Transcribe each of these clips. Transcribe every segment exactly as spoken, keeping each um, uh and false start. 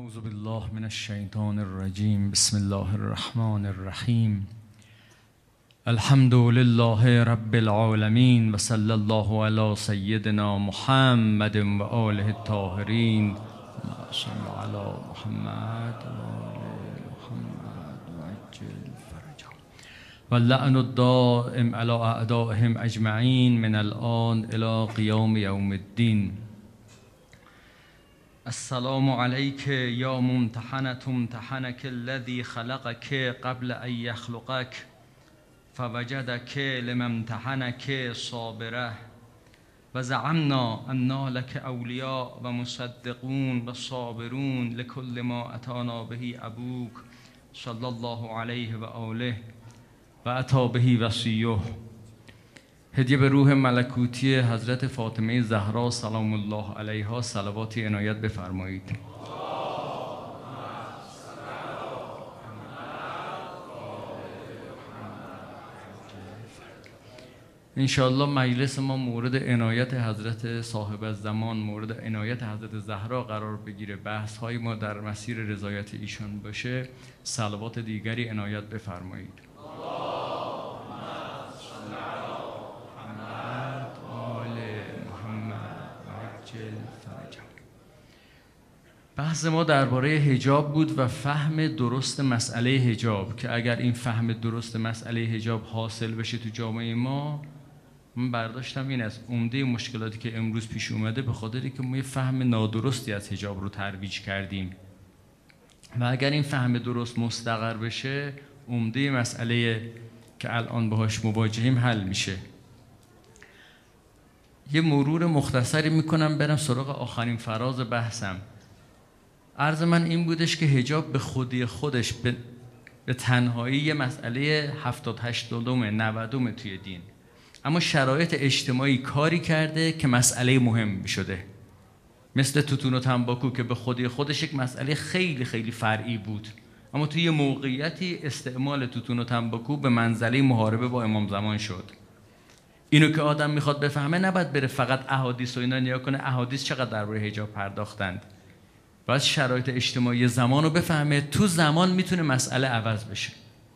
اعوذ بالله من الشیطان الرجیم. بسم الله الرحمن الرحیم. الحمد لله رب العالمین و صلی الله علی سیدنا محمد و آله الطاهرین. صلی علی محمد و آل محمد و عجل فرجهم و لعن الدائم علی اعدائهم اجمعین من الان الی قیام یوم الدین. السلام علیک یا ممتحنة امتحنک الذی خلقک قبل ان یخلقک فوجدک لما امتحنک صابره و زعمنا انا لک اولیاء و مصدقون و صابرون لکل ما اتانا به ابوک صلی الله علیه و آله و اتی به وصیه. هدیه به روح ملکوتی حضرت فاطمه زهرا سلام الله علیها صلواتی عنایت بفرمایید. انشاءالله مجلس ما مورد عنایت حضرت صاحب الزمان، مورد عنایت حضرت زهرا قرار بگیره، بحث های ما در مسیر رضایت ایشان باشه. صلوات دیگری عنایت بفرمایید. بحث ما درباره حجاب بود و فهم درست مسئله حجاب، که اگر این فهم درست مسئله حجاب حاصل بشه تو جامعه ما، من برداشتم این از عمده مشکلاتی که امروز پیش اومده به خاطری که ما یه فهم نادرستی از حجاب رو ترویج کردیم و اگر این فهم درست مستقر بشه، عمده مسئله که الان باهاش مواجهیم حل میشه. یه مرور مختصری میکنم برم سراغ آخرین فراز بحثم. عرض من این بودش که حجاب به خودی خودش به, به تنهایی یه مسئله هفتاد هشتادومه نودومه توی دین، اما شرایط اجتماعی کاری کرده که مسئله مهم شده، مثل توتون و تنباکو که به خودی خودش یک مسئله خیلی خیلی فرعی بود، اما توی یه موقعیتی استعمال توتون و تنباکو به منزله محاربه با امام زمان شد. اینو که آدم میخواد بفهمه نباید بره فقط احادیث و اینا نیا کنه احادیث چقدر درباره حجاب پرداختند، باید شرایط اجتماعی زمان رو بفهمه. تو زمان میتونه مسئله عوض بشه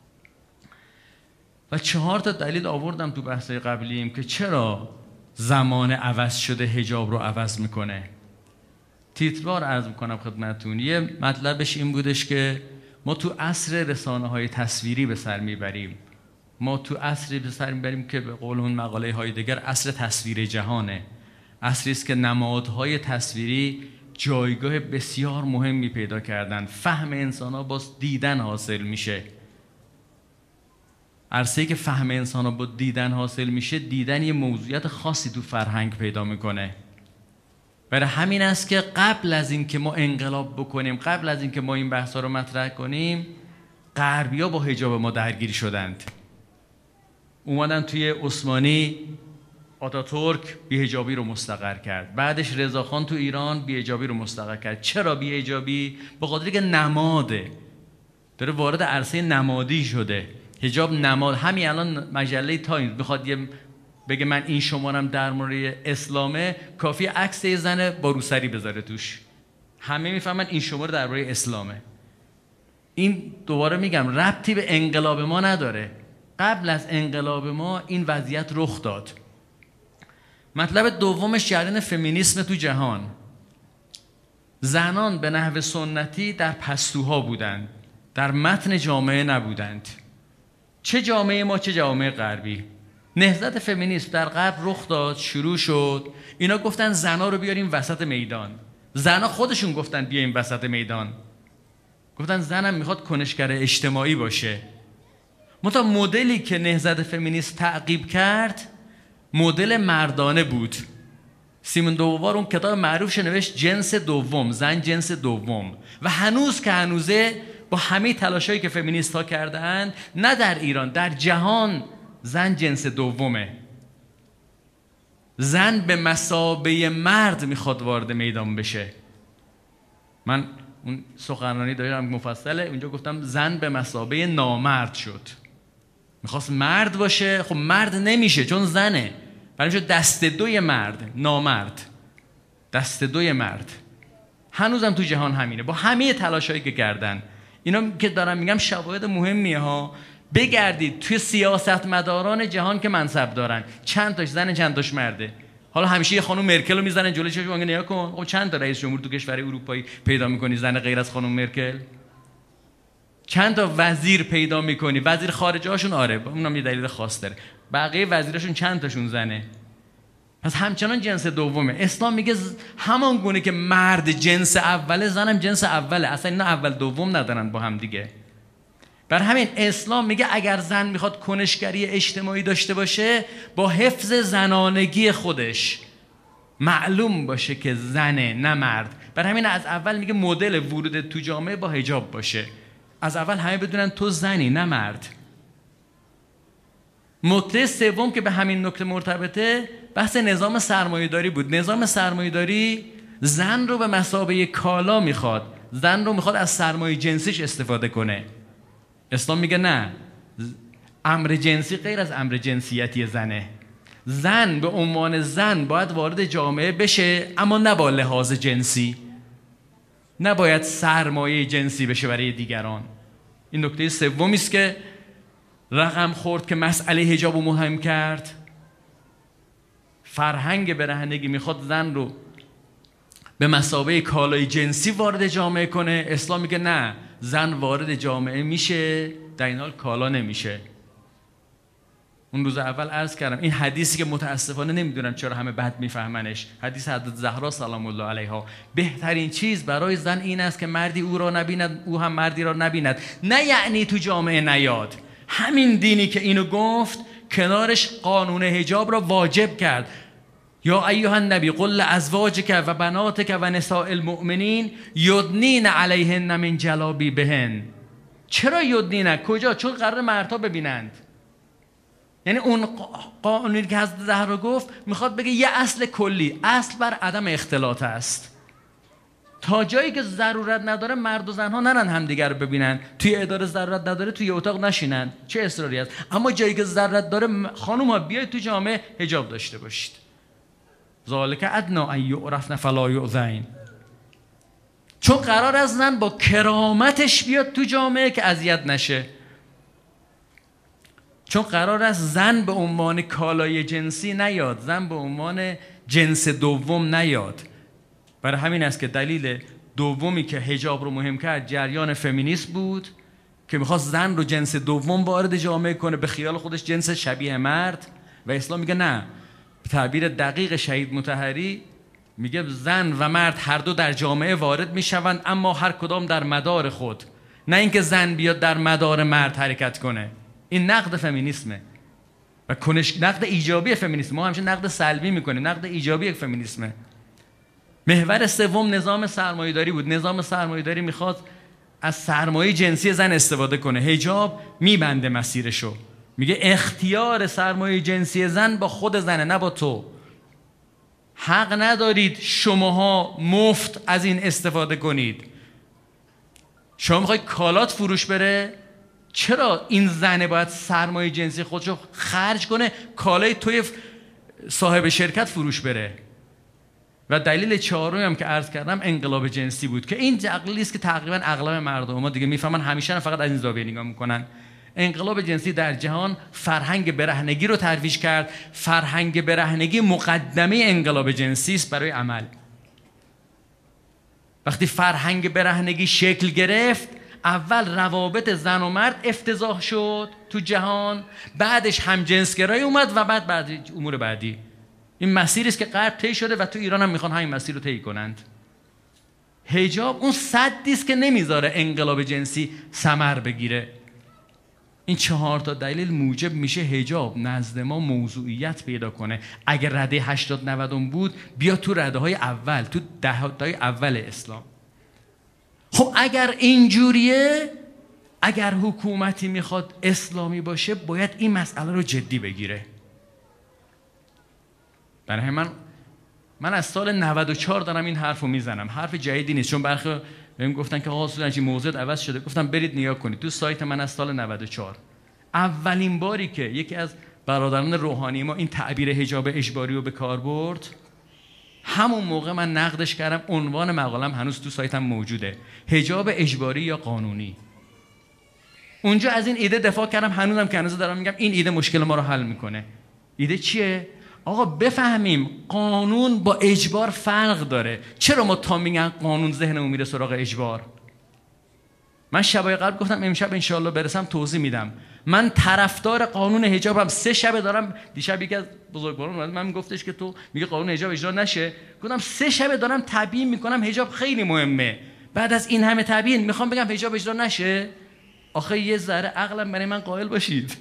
و چهار تا دلیل آوردم تو بحثای قبلیم که چرا زمان عوض شده حجاب رو عوض میکنه. تیتروار عرض میکنم خدمتتون. یه مطلبش این بودش که ما تو عصر رسانه های تصویری به سر میبریم، ما تو عصری به سر میبریم که به قول اون مقاله هایدگر عصر تصویر جهانه، عصری است که نمادهای تصویری جایگاه بسیار مهمی پیدا کردن. فهم انسان ها با دیدن حاصل میشه. عرصه‌ای که فهم انسان ها با دیدن حاصل میشه، دیدن یه موضوعیت خاصی تو فرهنگ پیدا میکنه. برای همین است که قبل از این که ما انقلاب بکنیم، قبل از این که ما این بحثا رو مطرح کنیم، غربی‌ها با حجاب ما درگیر شدند. اومدن توی عثمانی آتاتورک بی‌حجابی رو مستقر کرد، بعدش رضاخان تو ایران بی‌حجابی رو مستقر کرد. چرا بی‌حجابی؟ به خاطر که نماده، داره وارد عرصه نمادی شده. حجاب نماد. همین الان مجله تایمز بخواد یه بگه من این شمارم در مورد اسلامه، کافی عکس یه زن با روسری بذاره توش، همه میفهمن این شماره درباره اسلامه. این دوباره میگم ربطی به انقلاب ما نداره. قبل از انقلاب ما این وضعیت رخ داد. مطلب دومش جریان فمینیسم تو جهان. زنان به نحو سنتی در پستوها بودند، در متن جامعه نبودند. چه جامعه ما چه جامعه غربی. نهضت فمینیسم در غرب رخ داد، شروع شد. اینا گفتن زنا رو بیاریم وسط میدان. زنا خودشون گفتن بیایم وسط میدان. گفتن زنم میخواد کنشگر اجتماعی باشه. منتها مدلی که نهضت فمینیسم تعقیب کرد مدل مردانه بود. سیمون دووار اون کتاب معروفش نوشت جنس دوم، زن جنس دوم، و هنوز که هنوزه با همه تلاشایی که فمینیست ها کردند، نه در ایران در جهان زن جنس دومه. زن به مثابه مرد میخواد وارد میدان بشه. من اون سخنرانی دارم مفصله، اونجا گفتم زن به مثابه نامرد شد. میخواست مرد باشه، خب مرد نمیشه چون زنه، برای دست دوی مرد، نامرد، دست دوی مرد. هنوزم تو جهان همینه، با همه تلاشایی که کردن. اینا که دارم میگم شواهد مهمیه ها. بگردید توی سیاستمداران جهان که منصب دارن، چند تاش زن چند تاش مرده. حالا همیشه یه خانم مرکل رو میزنن جلوی چشم، میگن نیا کن. خب چند تا رئیس جمهور تو کشور اروپایی پیدا میکنی زن غیر از خانم مرکل؟ چند تا وزیر پیدا میکنی؟ وزیر خارجه هاشون آره، اونم یه دلیل خاص داره. بقیه وزیراشون چند تاشون زنه؟ پس همچنان جنس دومه. اسلام میگه همان گونه که مرد جنس اوله، زنم جنس اوله. اصلا اینا اول دوم ندارن با هم دیگه. بر همین اسلام میگه اگر زن میخواد کنشگری اجتماعی داشته باشه، با حفظ زنانگی خودش معلوم باشه که زنه نه مرد. بر همین از اول میگه مدل ورود تو جامعه با حجاب باشه. از اول همه بدونن تو زنی نه مرد. نکته سوم که به همین نکته مرتبطه بحث نظام سرمایه‌داری بود. نظام سرمایه‌داری زن رو به مثابه کالا میخواد، زن رو میخواد از سرمایه جنسیش استفاده کنه. اسلام میگه نه، امر جنسی غیر از امر جنسیتی زنه. زن به عنوان زن باید وارد جامعه بشه، اما نه با لحاظ جنسی، نباید سرمایه جنسی بشه برای دیگران. این نکته سومی است که رقم خورد که مسئله حجاب رو مهم کرد. فرهنگ برهنگی میخواد زن رو به مثابه کالای جنسی وارد جامعه کنه. اسلام میگه نه، زن وارد جامعه میشه، در این حال کالا نمیشه. اون روز اول عرض کردم این حدیثی که متاسفانه نمیدونم چرا همه بد میفهمنش، حدیث حضرت زهرا سلام الله علیها، بهترین چیز برای زن این است که مردی او را نبیند، او هم مردی را نبیند. نه یعنی تو جامعه نیاد. همین دینی که اینو گفت کنارش قانون حجاب را واجب کرد. یا ایها النبی قل لازواجک و بناتک و نساء المؤمنین یدنین علیهن من جلابیبهن. چرا یدنین؟ کجا؟ چون قرار مردها ببینند. یعنی اون قانونی که حضرت زهرا گفت میخواد بگه یه اصل کلی، اصل بر عدم اختلاط است. تا جایی که ضرورت نداره مرد و زنها نرن همدیگر رو ببینن، توی اداره ضرورت نداره توی اتاق نشینن، چه اصراری است. اما جایی که ضرورت داره خانم ها بیاید تو جامعه حجاب داشته باشید. ذالک ادنا ان یعرفن فلا یؤذین. چون قرار است زن با کرامتش بیاد تو جامعه که اذیت نشه. چون قرار است زن به عنوان کالای جنسی نیاد، زن به عنوان جنس دوم نیاد. برای همین است که دلیل دومی که حجاب رو مهم کرد جریان فمینیسم بود که میخواست زن رو جنس دوم وارد جامعه کنه، به خیال خودش جنس شبیه مرد. و اسلام میگه نه، تعبیر دقیق شهید مطهری میگه زن و مرد هر دو در جامعه وارد میشوند، اما هر کدام در مدار خود. نه اینکه زن بیاد در مدار مرد حرکت کنه. این نقد فمینیسمه و کنش نقد ایجابی فمینیسم. ما همیشه نقد سلبی میکنیم، نقد ایجابی فمینیسمه. محور سوم نظام سرمایه‌داری بود. نظام سرمایه‌داری میخواد از سرمایه جنسی زن استفاده کنه. حجاب میبنده مسیرشو، میگه اختیار سرمایه جنسی زن با خود زنه، نه با تو. حق ندارید شماها مفت از این استفاده کنید. شما میخوای کالات فروش بره، چرا این زنه باید سرمایه جنسی خودشو خرج کنه کالای توی صاحب شرکت فروش بره؟ و دلیل چهارمی هم که عرض کردم انقلاب جنسی بود که این دلیلی است که تقریبا اغلب مردم ما دیگه میفهمن، همیشه فقط از این زاویه نگاه میکنن. انقلاب جنسی در جهان فرهنگ برهنگی رو ترویج کرد. فرهنگ برهنگی مقدمه انقلاب جنسی است برای عمل. وقتی فرهنگ برهنگی شکل گرفت، اول روابط زن و مرد افتضاح شد تو جهان، بعدش همجنسگرایی اومد و بعد بعد امور بعدی. این مسیری است که غرب طی شده و تو ایران هم میخوان همین مسیر رو طی کنند. حجاب اون سدی است که نمیذاره انقلاب جنسی ثمر بگیره. این چهار تا دلیل موجب میشه حجاب نزد ما موضوعیت پیدا کنه. اگر رده هشتاد نود بود، بیا تو رده های اول، تو دههای اول اسلام. خب اگر اینجوریه، اگر حکومتی میخواد اسلامی باشه، باید این مسئله رو جدی بگیره. برای من من از سال نود و چهار دارم این حرفو میزنم. حرف جدیدی نیست، چون برخی بهم گفتن که آقا اصولا این موضوع عوض شده. گفتم برید نگاه کنید تو سایت من از سال نود و چهار. اولین باری که یکی از برادران روحانی ما این تعبیر حجاب اجباری رو به کار برد، همون موقع من نقدش کردم، عنوان مقالم هنوز تو سایتم موجوده، حجاب اجباری یا قانونی. اونجا از این ایده دفاع کردم، هنوزم که هنوز دارم میگم این ایده مشکل ما رو حل میکنه. ایده چیه؟ آقا بفهمیم قانون با اجبار فرق داره. چرا ما تا میگن قانون ذهنمون میره سراغ اجبار؟ من شبای قبل گفتم امشب انشالله برسم توضیح میدم. من طرفدار قانون حجابم. سه شبه دارم، دیشب یکی از بزرگواران من گفتش که تو میگه قانون حجاب اجرا نشه. گفتم سه شبه دارم تبیین میکنم حجاب خیلی مهمه. بعد از این همه تبیین میخوام بگم حجاب اجرا نشه؟ آخه یه ذره عقلم برای من قائل باشید.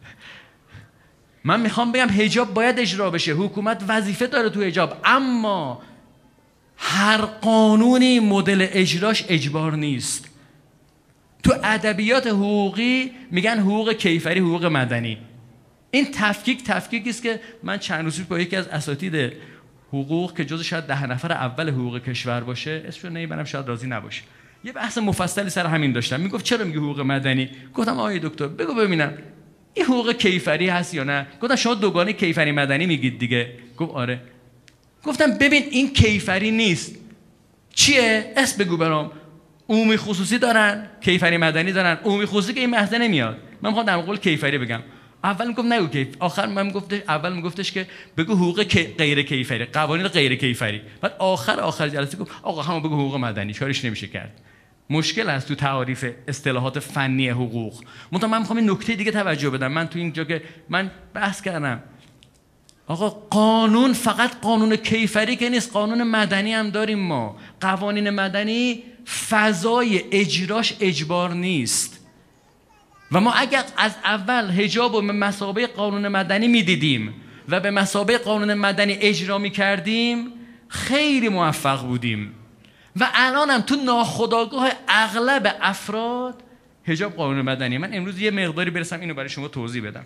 من میخوام بگم حجاب باید اجرا بشه، حکومت وظیفه داره تو حجاب، اما هر قانونی مدل اجراش اجبار نیست. تو ادبیات حقوقی میگن حقوق کیفری، حقوق مدنی. این تفکیک تفکیکی است که من چند روز پیش با یکی از اساتید حقوق که جزو شاید ده نفر اول حقوق کشور باشه، اسمش رو نمیبرم شاید راضی نباشه، یه بحث مفصلی سر همین داشتم. میگفت چرا میگی حقوق مدنی؟ گفتم آقای دکتر بگو ببینم این حقوق کیفری هست یا نه؟ گفتم شما دوگانه کیفری مدنی میگید دیگه. گفت آره. گفتم ببین این کیفری نیست. چیه؟ اسم بگو برام. عمومی خصوصی دارن، کیفری مدنی دارن. عمومی خصوصی که این بحث نمیاد. من میخوام در مقابل کیفری بگم. اول میگفت نگو کیف، آخر من میگفتش اول میگفتش که بگو حقوق غیر کیفری، قوانین غیر کیفری. بعد آخر آخر جلسه گفت آقا همون بگو حقوق مدنی، کارش نمیشه کرد. مشکل هست تو تعاریف اصطلاحات فنی حقوق. منتها من میخوام این نکته دیگه توجه بدم. من تو اینجا که من بحث کردم آقا قانون فقط قانون کیفری که نیست، قانون مدنی هم داریم ما. قوانین مدنی فضای اجراش اجبار نیست و ما اگر از اول حجاب رو به مثابه قانون مدنی میدیدیم و به مثابه قانون مدنی اجرا میکردیم خیلی موفق بودیم. و الان هم تو ناخودآگاه اغلب افراد حجاب قانون مدنی. من امروز یه مقداری برسم اینو برای شما توضیح بدم.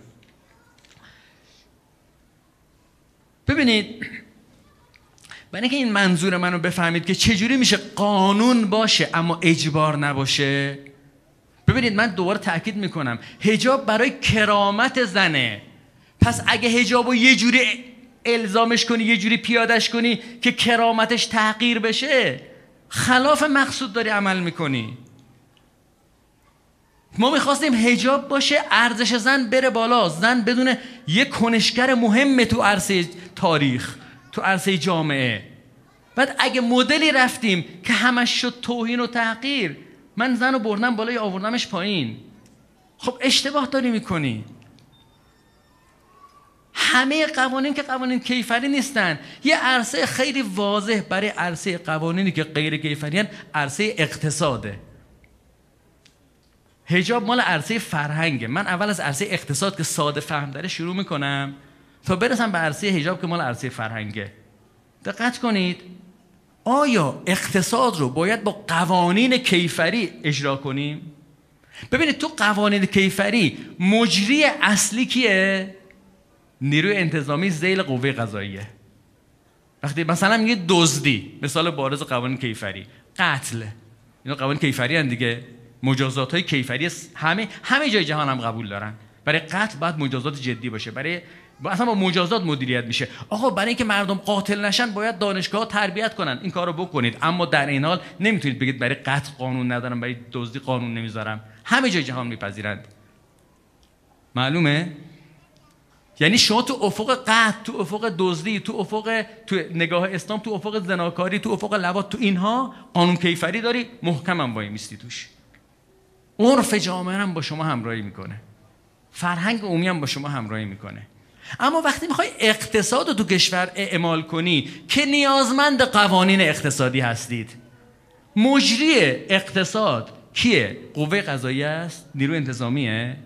ببینید برای اینکه این منظور منو بفهمید که چجوری میشه قانون باشه اما اجبار نباشه، ببینید من دوباره تأکید میکنم حجاب برای کرامت زنه. پس اگه حجابو یه جوری الزامش کنی، یه جوری پیادش کنی که کرامتش تحقیر بشه، خلاف مقصود داری عمل میکنی. ما میخواستیم حجاب باشه ارزش زن بره بالا، زن بدون یک کنشگر مهمه تو عرصه تاریخ، تو عرصه جامعه. بعد اگه مدلی رفتیم که همش شد توهین و تحقیر، من زن رو بردم بالا یا آوردمش پایین، خب اشتباه داری میکنی. همه قوانین که قوانین کیفری نیستن. یه عرصه خیلی واضح برای عرصه قوانینی که غیر کیفری هن، عرصه اقتصاده. حجاب مال عرصه فرهنگه. من اول از عرصه اقتصاد که ساده فهم داره شروع میکنم تا برسم به عرصه حجاب که مال عرصه فرهنگه. دقت کنید، آیا اقتصاد رو باید با قوانین کیفری اجرا کنیم؟ ببینید تو قوانین کیفری مجری اصلی کیه؟ نیروی انتظامی ذیل قوه قضاییه. وقتی مثلا میگه دزدی، مثال بارز قوانین کیفری، قتل، اینا قوانین کیفری هستند دیگه. مجازات های کیفری همه همه جای جهان هم قبول دارن. برای قتل باید مجازات جدی باشه، برای اصلا با مجازات مدیریت میشه. آقا برای اینکه مردم قاتل نشن باید دانشگاه تربیت کنن، این کارو بکنید. اما در این حال نمیتونید بگید برای قتل قانون ندارم، برای دزدی قانون نمیذارم. همه جای جهان میپذیرند. معلومه؟ یعنی شما تو افق قتل، تو افق دزدی، تو افق تو نگاه اسلام، تو افق زناکاری، تو افق لواط، تو اینها قانون کیفری داری، محکم هم وای میستی توش. عرف جامعه هم با شما همراهی میکنه، فرهنگ عمومی هم با شما همراهی میکنه. اما وقتی میخوای اقتصاد رو تو کشور اعمال کنی که نیازمند قوانین اقتصادی هستید، مجری اقتصاد کیه؟ قوه قضاییه است؟ نیروی انتظامیه؟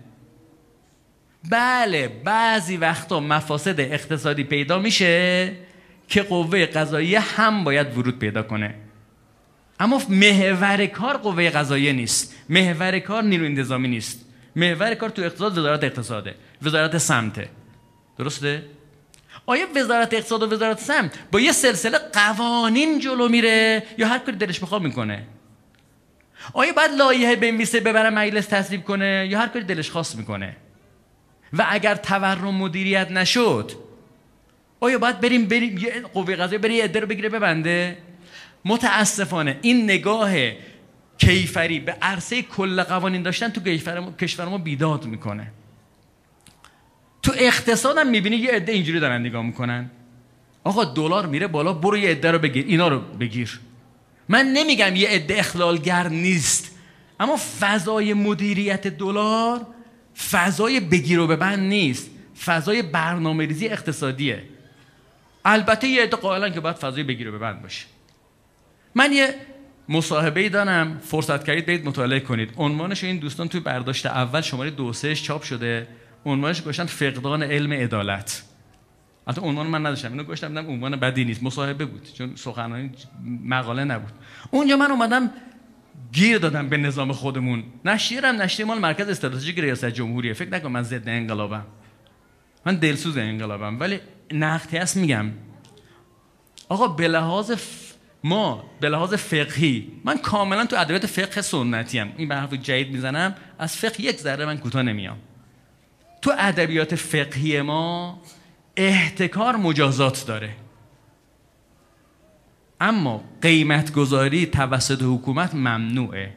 بله، بعضی وقتا مفاسد اقتصادی پیدا میشه که قوه قضاییه هم باید ورود پیدا کنه. اما محور کار قوه قضاییه نیست، محور کار نیروی انتظامی نیست، محور کار تو اقتصاد وزارت اقتصاده، وزارت سمته. درسته؟ آیا وزارت اقتصاد و وزارت سمت با یه سلسله قوانین جلو میره یا هر کاری دلش بخواد میکنه؟ آیا باید لایحه بنویسه ببره مجلس تصویب کنه یا هر کاری دلش خواست میکنه؟ و اگر تورم مدیریت نشد، آیا باید بریم بریم یه قوه قضاییه بره یه عده رو بگیره ببنده؟ متاسفانه این نگاه کیفری به عرصه کل قوانین داشتن تو کشور ما بیداد میکنه. تو اقتصادم میبینی یه عده اینجوری دارن نگاه میکنن، آقا دلار میره بالا، برو یه عده رو بگیر، اینا رو بگیر. من نمیگم یه عده اخلالگر نیست، اما فضای مدیریت دلار فضای بگیر و ببند نیست، فضای برنامه‌ریزی اقتصادیه. البته یه عده قائلن که باید فضای بگیر و ببند باشه. من یه مصاحبه‌ای دارم، فرصت کردید برید مطالعه کنید. عنوانش این دوستان توی برداشت اول شماره دو سهش چاپ شده. عنوانش گذاشتن فقدان علم عدالت. البته عنوان من نداشتم، اینو گذاشتم دیدم عنوان بدی نیست، مصاحبه بود چون سخنرانی مقاله نبود. اونجا من اومدم گیر دادم به نظام خودمون. نشریه‌ام نشریه مال مرکز استراتژیک ریاست جمهوریه. فکر نکن من ضد انقلابم. من دلسوز انقلابم، ولی نقدی هست میگم. آقا به لحاظ ف... ما به لحاظ فقهی من کاملا تو ادبیات فقه سنتی ام. این به حرف جدید میزنم، از فقه یک ذره من کوتاه نمیام. تو ادبیات فقهی ما احتکار مجازات داره، اما قیمت گذاری توسط حکومت ممنوعه.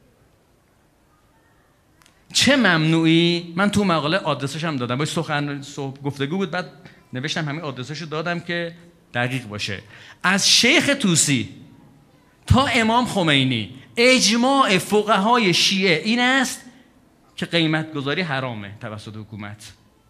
چه ممنوعی؟ من تو مقاله آدرسش هم دادم، باید سخن گفتگو بود، بعد نوشتم همین آدرسشو دادم که دقیق باشه. از شیخ طوسی تا امام خمینی اجماع فقهای شیعه این است که قیمت گذاری حرامه توسط حکومت.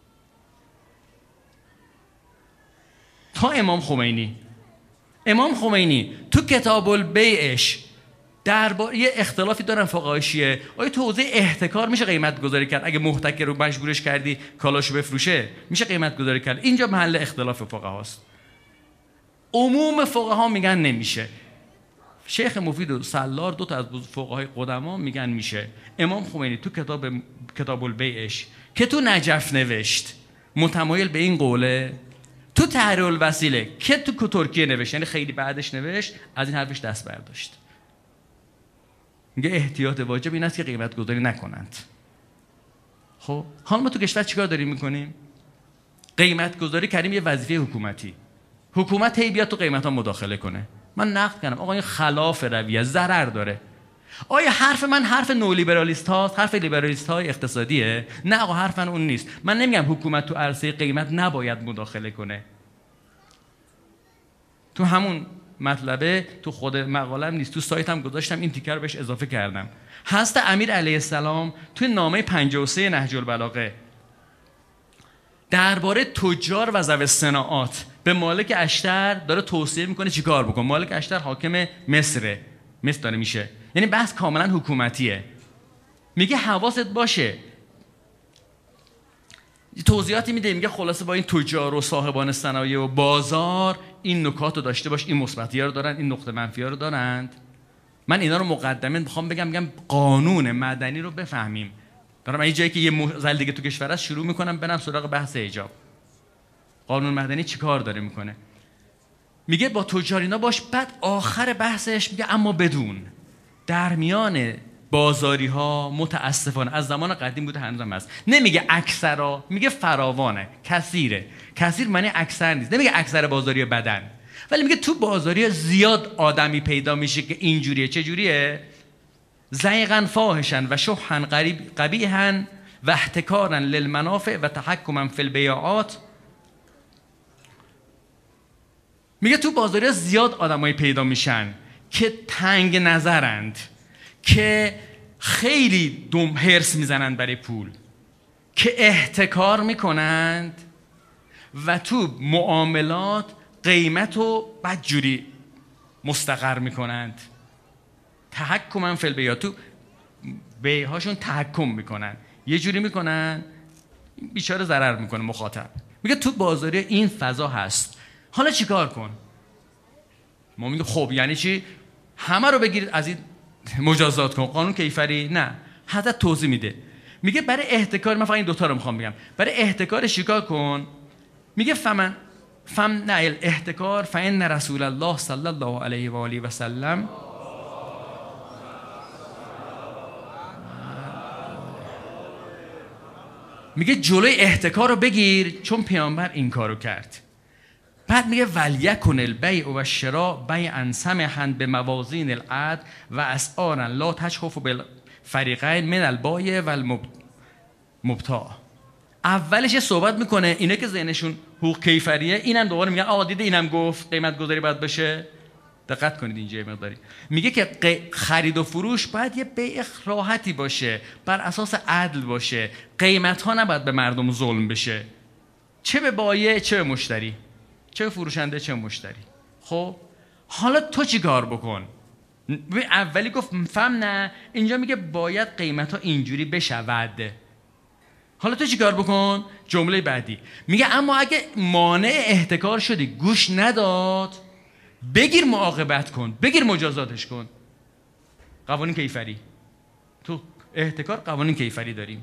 تا امام خمینی امام خمینی تو کتاب البیعش درباره یه اختلافی دارن فقهای شیعه، آیا تو حوزه احتکار میشه قیمت گذاری کرد؟ اگه محتکر رو مجبورش کردی کالاشو بفروشه میشه قیمت گذاری کرد؟ اینجا محل اختلاف فقهاست. عموم فقها میگن نمیشه. شیخ مفید و سلار دو تا از فقهای قدما میگن میشه. امام خمینی تو کتاب کتاب البیعش که تو نجف نوشت متمایل به این قوله، تو تحریر الوسیله که تو ترکیه نوشت، یعنی خیلی بعدش نوشت، از این حرفش دست برداشت. میگه احتیاط واجب این است که قیمت گذاری نکنند. خب حالا ما تو کشور چیکار داریم میکنیم؟ قیمت گذاری کردیم یه وظیفه حکومتی. حکومت هی بیاد تو قیمت ها مداخله کنه. من نقد کردم آقا این خلاف رویه، ضرر داره. آیا حرف من حرف نولیبرالیست هاست؟ حرف لیبرالیست های اقتصادیه؟ نه آقا حرف من اون نیست. من نمیگم حکومت تو عرصه قیمت نباید مداخله کنه. تو همون مطلبه تو خود مقالم نیست، تو سایتم گذاشتم، این تیکر رو بهش اضافه کردم. هست امیر علیه السلام تو نامه پنجاه و سه نهج البلاغه درباره تجار و ذوی الصناعات به مالک اشتر داره توصیه میکنه چیکار بکن. مالک اشتر حاکم مصره، مصر داره میشه، یعنی بحث کاملا حکومتیه. میگه حواست باشه، توضیحاتی میده، میگه خلاصه با این تجار و صاحبان صنایع و بازار این نکات رو داشته باش، این مثبتی‌ها رو دارن، این نقطه منفی‌ها رو دارند. من اینا رو مقدمه میخوام بگم، میگم قانون مدنی رو بفهمیم. دارم این جایی که یه موزل دیگه تو کشور است شروع میکنم برم سراغ بحث حجاب. قانون مدنی چی کار داره میکنه؟ میگه با تجار اینا باش، بعد آخر بحثش میگه اما بدون در میان بازاری ها متاسفانه از زمان قدیم بوده، هنوزم هست. نمیگه اکثرا، میگه فراوانه، کثیره. کثیر معنی اکثر نیست. نمیگه اکثر بازاری بدن، ولی میگه تو بازاری زیاد آدمی پیدا میشه که اینجوریه. چه جوریه؟ زیغن فاحشن و شحن قبیحن و احتکارن للمنافع و تحکمن فی البیعات. میگه تو بازاری زیاد آدمایی پیدا میشن که تنگ نظرند، که خیلی دم هرس میزنند برای پول، که احتکار میکنند و تو معاملات قیمت رو بدجوری مستقر میکنند. تحکمن فی البیعات، تو بیعهاشون تحکم میکنن، یه جوری میکنن بیچاره ضرر میکنه مخاطب. میگه تو بازاری این فضا هست، حالا چیکار کن؟ ما میگه خب یعنی چی؟ همه رو بگیرید از این مجازات کن، قانون کیفری؟ نه. حضرت توضیح میده، میگه برای احتکار، من فقط این دوتا رو میخوام بگم، برای احتکار چیکار کن؟ میگه فمن فم نعل احتکار فإن رسول الله صلی الله علیه و آله و سلم میگه جلوی احتکار رو بگیر، چون پیامبر این کارو کرد. بعد میگه ولیکن البیع و الشراء بیعا سمحا به موازین العدل و اسعارا لا تشخف بالفریقین من البایع و المبتاع. اولش یه صحبت میکنه اینا که ذهنشون حقوق کیفریه، اینم دوباره میگن آقا دیده اینم گفت قیمت گذاری باید بشه. دقت کنید اینجا مقداری میگه که خرید و فروش باید یه بیع راحتی باشه، بر اساس عدل باشه، قیمت ها نباید به مردم ظلم بشه، چه به بایع چه به مشتری، چه به فروشنده چه به مشتری. خب حالا تو چی کار بکن؟ اولی گفت فهم نه، اینجا میگه باید قیمت ها اینجوری بشود. حالا تو چی کار بکن؟ جمله بعدی میگه اما اگه مانع احتکار شدی گوش نداد، بگیر معاقبت کن، بگیر مجازاتش کن. قوانین کیفری، تو احتکار قوانین کیفری داریم.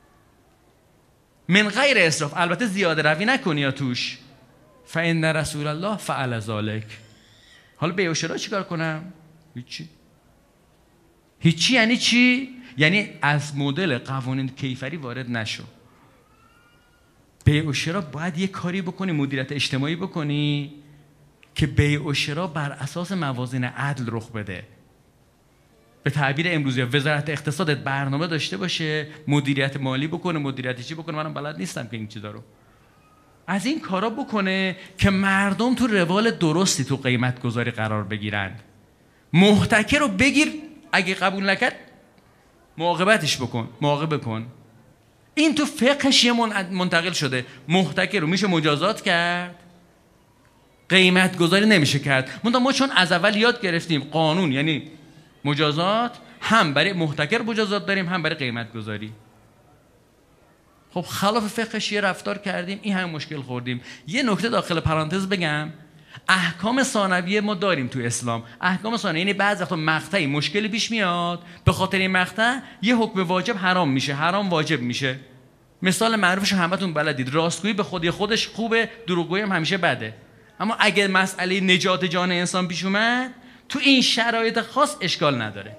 من غیر اسراف، البته زیاده روی نکنی یا توش. فإن رسول الله فعل ذلک. حالا بیع و شراء چیکار کنم؟ هیچی. هیچی یعنی چی؟ یعنی از مدل قوانین کیفری وارد نشو. بیع و شراء باید یه کاری بکنی، مدیریت اجتماعی بکنی که بیع و شراء بر اساس موازین عدل رخ بده. به تعبیر امروزی وزارت اقتصادت برنامه داشته باشه، مدیریت مالی بکنه، مدیریت چی بکنه، منم بلد نیستم که این چیزا رو از این کارا بکنه که مردم تو روال درستی تو قیمت گذاری قرار بگیرن. محتکر رو بگیر، اگه قبول نکرد معاقبتش بکن، معاقبه کن. این تو فقهش منتقل شده. محتکر رو میشه مجازات کرد، قیمت گذاری نمیشه کرد. منتها ما چون از اول یاد گرفتیم قانون یعنی مجازات، هم برای محتکر مجازات داریم هم برای قیمت گذاری. خب خلاف فقه شیعه رفتار کردیم، این هم مشکل خوردیم. یه نکته داخل پرانتز بگم، احکام ثانویه ما داریم تو اسلام. احکام ثانویه یعنی بعضی وقتا مقطعی مشکلی پیش میاد، به خاطر این مقطع یه حکم واجب حرام میشه، حرام واجب میشه. مثال معروفش همتون بلدید، راستگویی به خودی خودش خوبه، دروغگویی هم همیشه بده. اما اگه مسئله نجات جان انسان پیش اومد، تو این شرایط خاص اشکال نداره.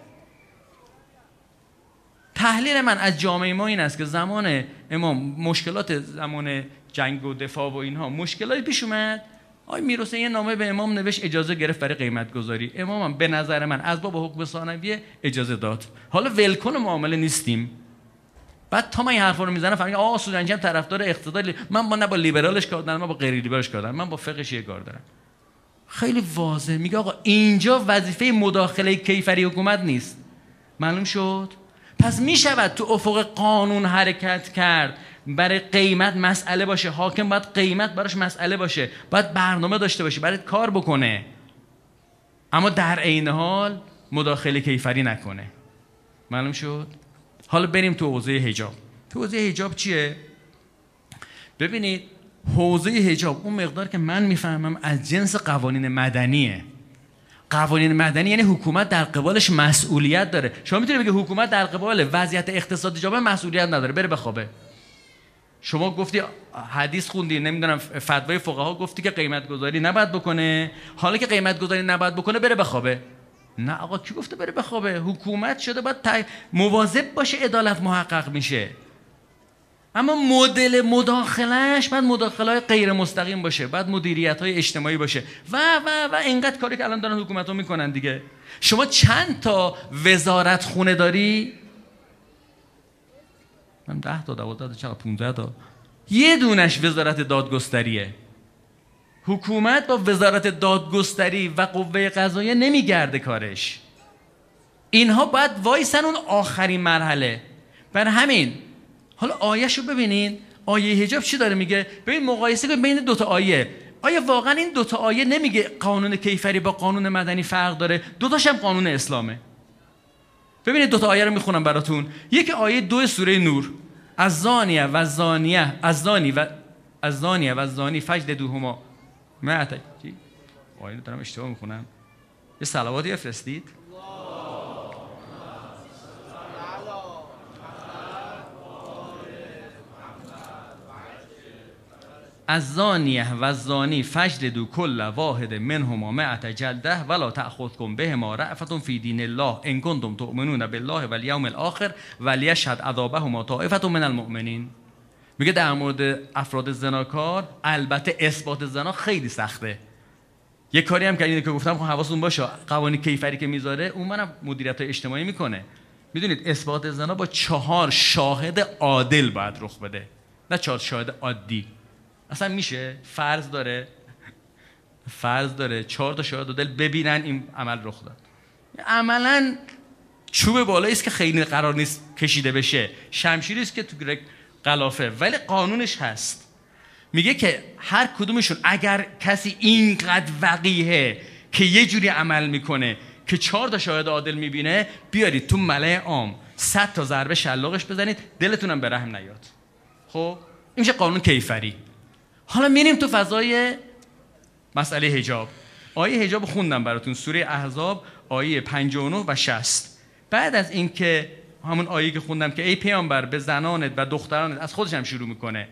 تحلیل من از جامعه ما این است که زمان امام مشکلات زمان جنگ و دفاع و اینها مشکلاتی پیش اومد، آقای میرحسین یه نامه به امام نوشت، اجازه گرفت برای قیمت گذاری. امام هم به نظر من از باب حکم ثانویه اجازه داد. حالا ولکن معامله نیستیم. بعد تا من این حرفا رو میزنم فهمیدم آقا سودنجی هم طرفدار اقتدار، من با نه با لیبرالش کار دارم، من با غیر لیبرالش کار دارم، من با فقه شیعه کار دارم. خیلی واضح میگه آقا اینجا وظیفه مداخله کیفری حکومت نیست. معلوم شد؟ پس میشود تو افق قانون حرکت کرد، برای قیمت مسئله باشه، حاکم باید قیمت براش مسئله باشه، باید برنامه داشته باشه، باید کار بکنه، اما در عین حال مداخله کیفری نکنه. معلوم شد؟ حالا بریم تو حوزه حجاب. تو حوزه حجاب چیه؟ ببینید حوزه حجاب اون مقدار که من میفهمم از جنس قوانین مدنیه. قوانین مدنی یعنی حکومت در قبالش مسئولیت داره. شما میتونید بگید حکومت در قبال وضعیت اقتصادی جامعه مسئولیت نداره، بره بخوابه. شما گفتی حدیث خوندی، نمیدونم فتوای فقها گفتی که قیمت گذاری نباید بکنه، حالا که قیمت گذاری نباید بکنه بره بخوابه. نه آقا کی گفته بره بخوابه؟ حکومت شده باید ت... مواظب باشه عدالت محقق میشه. اما مدل مداخلهش بعد مداخله‌های غیر مستقیم باشه، بعد مدیریت‌های اجتماعی باشه و و و اینقدر کاری که الان دارن حکومت‌ها میکنن دیگه. شما چند تا وزارت خونه داری؟ من ده تا دوازده تا چقدر پونزده تا. یه دونش وزارت دادگستریه. حکومت با وزارت دادگستری و قوه قضاییه نمیگرده کارش. اینها باید وایسن اون آخرین مرحله. بر همین حالا آیه‌شو ببینین، آیه حجاب چی داره میگه؟ ببین مقایسه کن بین دو تا آیه. آیا واقعا این دو تا آیه نمیگه قانون کیفری با قانون مدنی فرق داره؟ دو تاش هم قانون اسلامه. ببینید دو تا آیه رو میخونم براتون. یکی آیه دو سوره نور، از زانیه و زانیه از زانی و از زانیه و زانی فجلدوهما معت چی؟ آیه رو دارم اشتباه میخونم. یه صلواتی بفرستید. از زانیه و زانی فجلدوا کل واحد منهما مئة جلده ولا تأخذكم بهما رأفة فی دین الله ان کنتم تؤمنون بالله والیوم الاخر ولیشهد عذابهما طائفة من المؤمنین. میگه در مورد افراد زناکار البته اثبات زنا خیلی سخته. یه کاری هم کردین که گفتم خب حواستون باشه قوانین کیفری که میذاره اون منم مدیریت اجتماعی میکنه. میدونید اثبات زنا با چهار شاهد عادل باید رخ بده، نه چهار شاهد عادی. اصلا میشه؟ فرض داره فرض داره چهار تا شاهد عادل ببینن این عمل رخ داد. عملاً چوب بالایی است که خیلی قرار نیست کشیده بشه، شمشیری است که تو غلافه، ولی قانونش هست. میگه که هر کدومشون اگر کسی اینقدر وقیحه که یه جوری عمل میکنه که چهار تا شاهد عادل میبینه، بیارید تو ملأ عام صد تا ضربه شلاقش بزنید، دلتونم به رحم نیاد. خب این میشه قانون کیفری. حالا میریم تو فضای مسئله حجاب. آیه حجاب خوندم براتون، سوره احزاب آیه پنجاه و نه و شصت. بعد از این که همون آیه که خوندم که ای پیامبر به زنانت و دخترانت، از خودش هم شروع میکنه.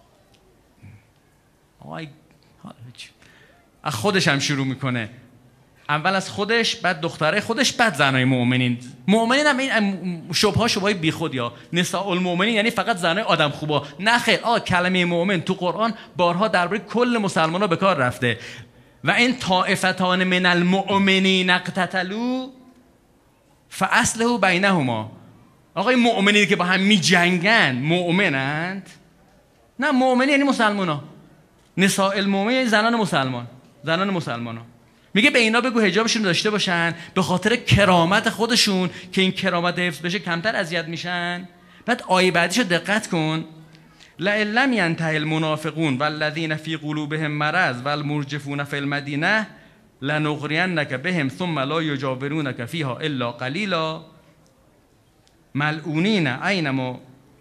آی از خودش هم شروع میکنه. اول از خودش، بعد دختره خودش، بعد زنای مؤمنین. مؤمنین هم این شبهه شبهه بیخود یا نساء المؤمنین یعنی فقط زنای آدم خوبا. نه خیر، آ کلمه مؤمن تو قرآن بارها درباره کل مسلمان‌ها به کار رفته. و این طائفتان من المؤمنین اقتتلوا فاصلحوا بینهما. آقای مؤمنین که با هم می جنگن مؤمنند؟ نه، مؤمنین یعنی مسلمانا. نساء المؤمنین یعنی زنان مسلمان، زنان مسلمانا. میگه به اینا بگو حجابشون داشته باشن به خاطر کرامت خودشون، که این کرامت حفظ بشه کمتر اذیت میشن. بعد آیه بعدیشو دقت کن، لئن لم ینتهی المنافقون والذین فی قلوبهم مرض والمرجفون فی المدینه لنغرینک بهم ثم لا یجاورونک فیها الا قلیلا ملعونین اینما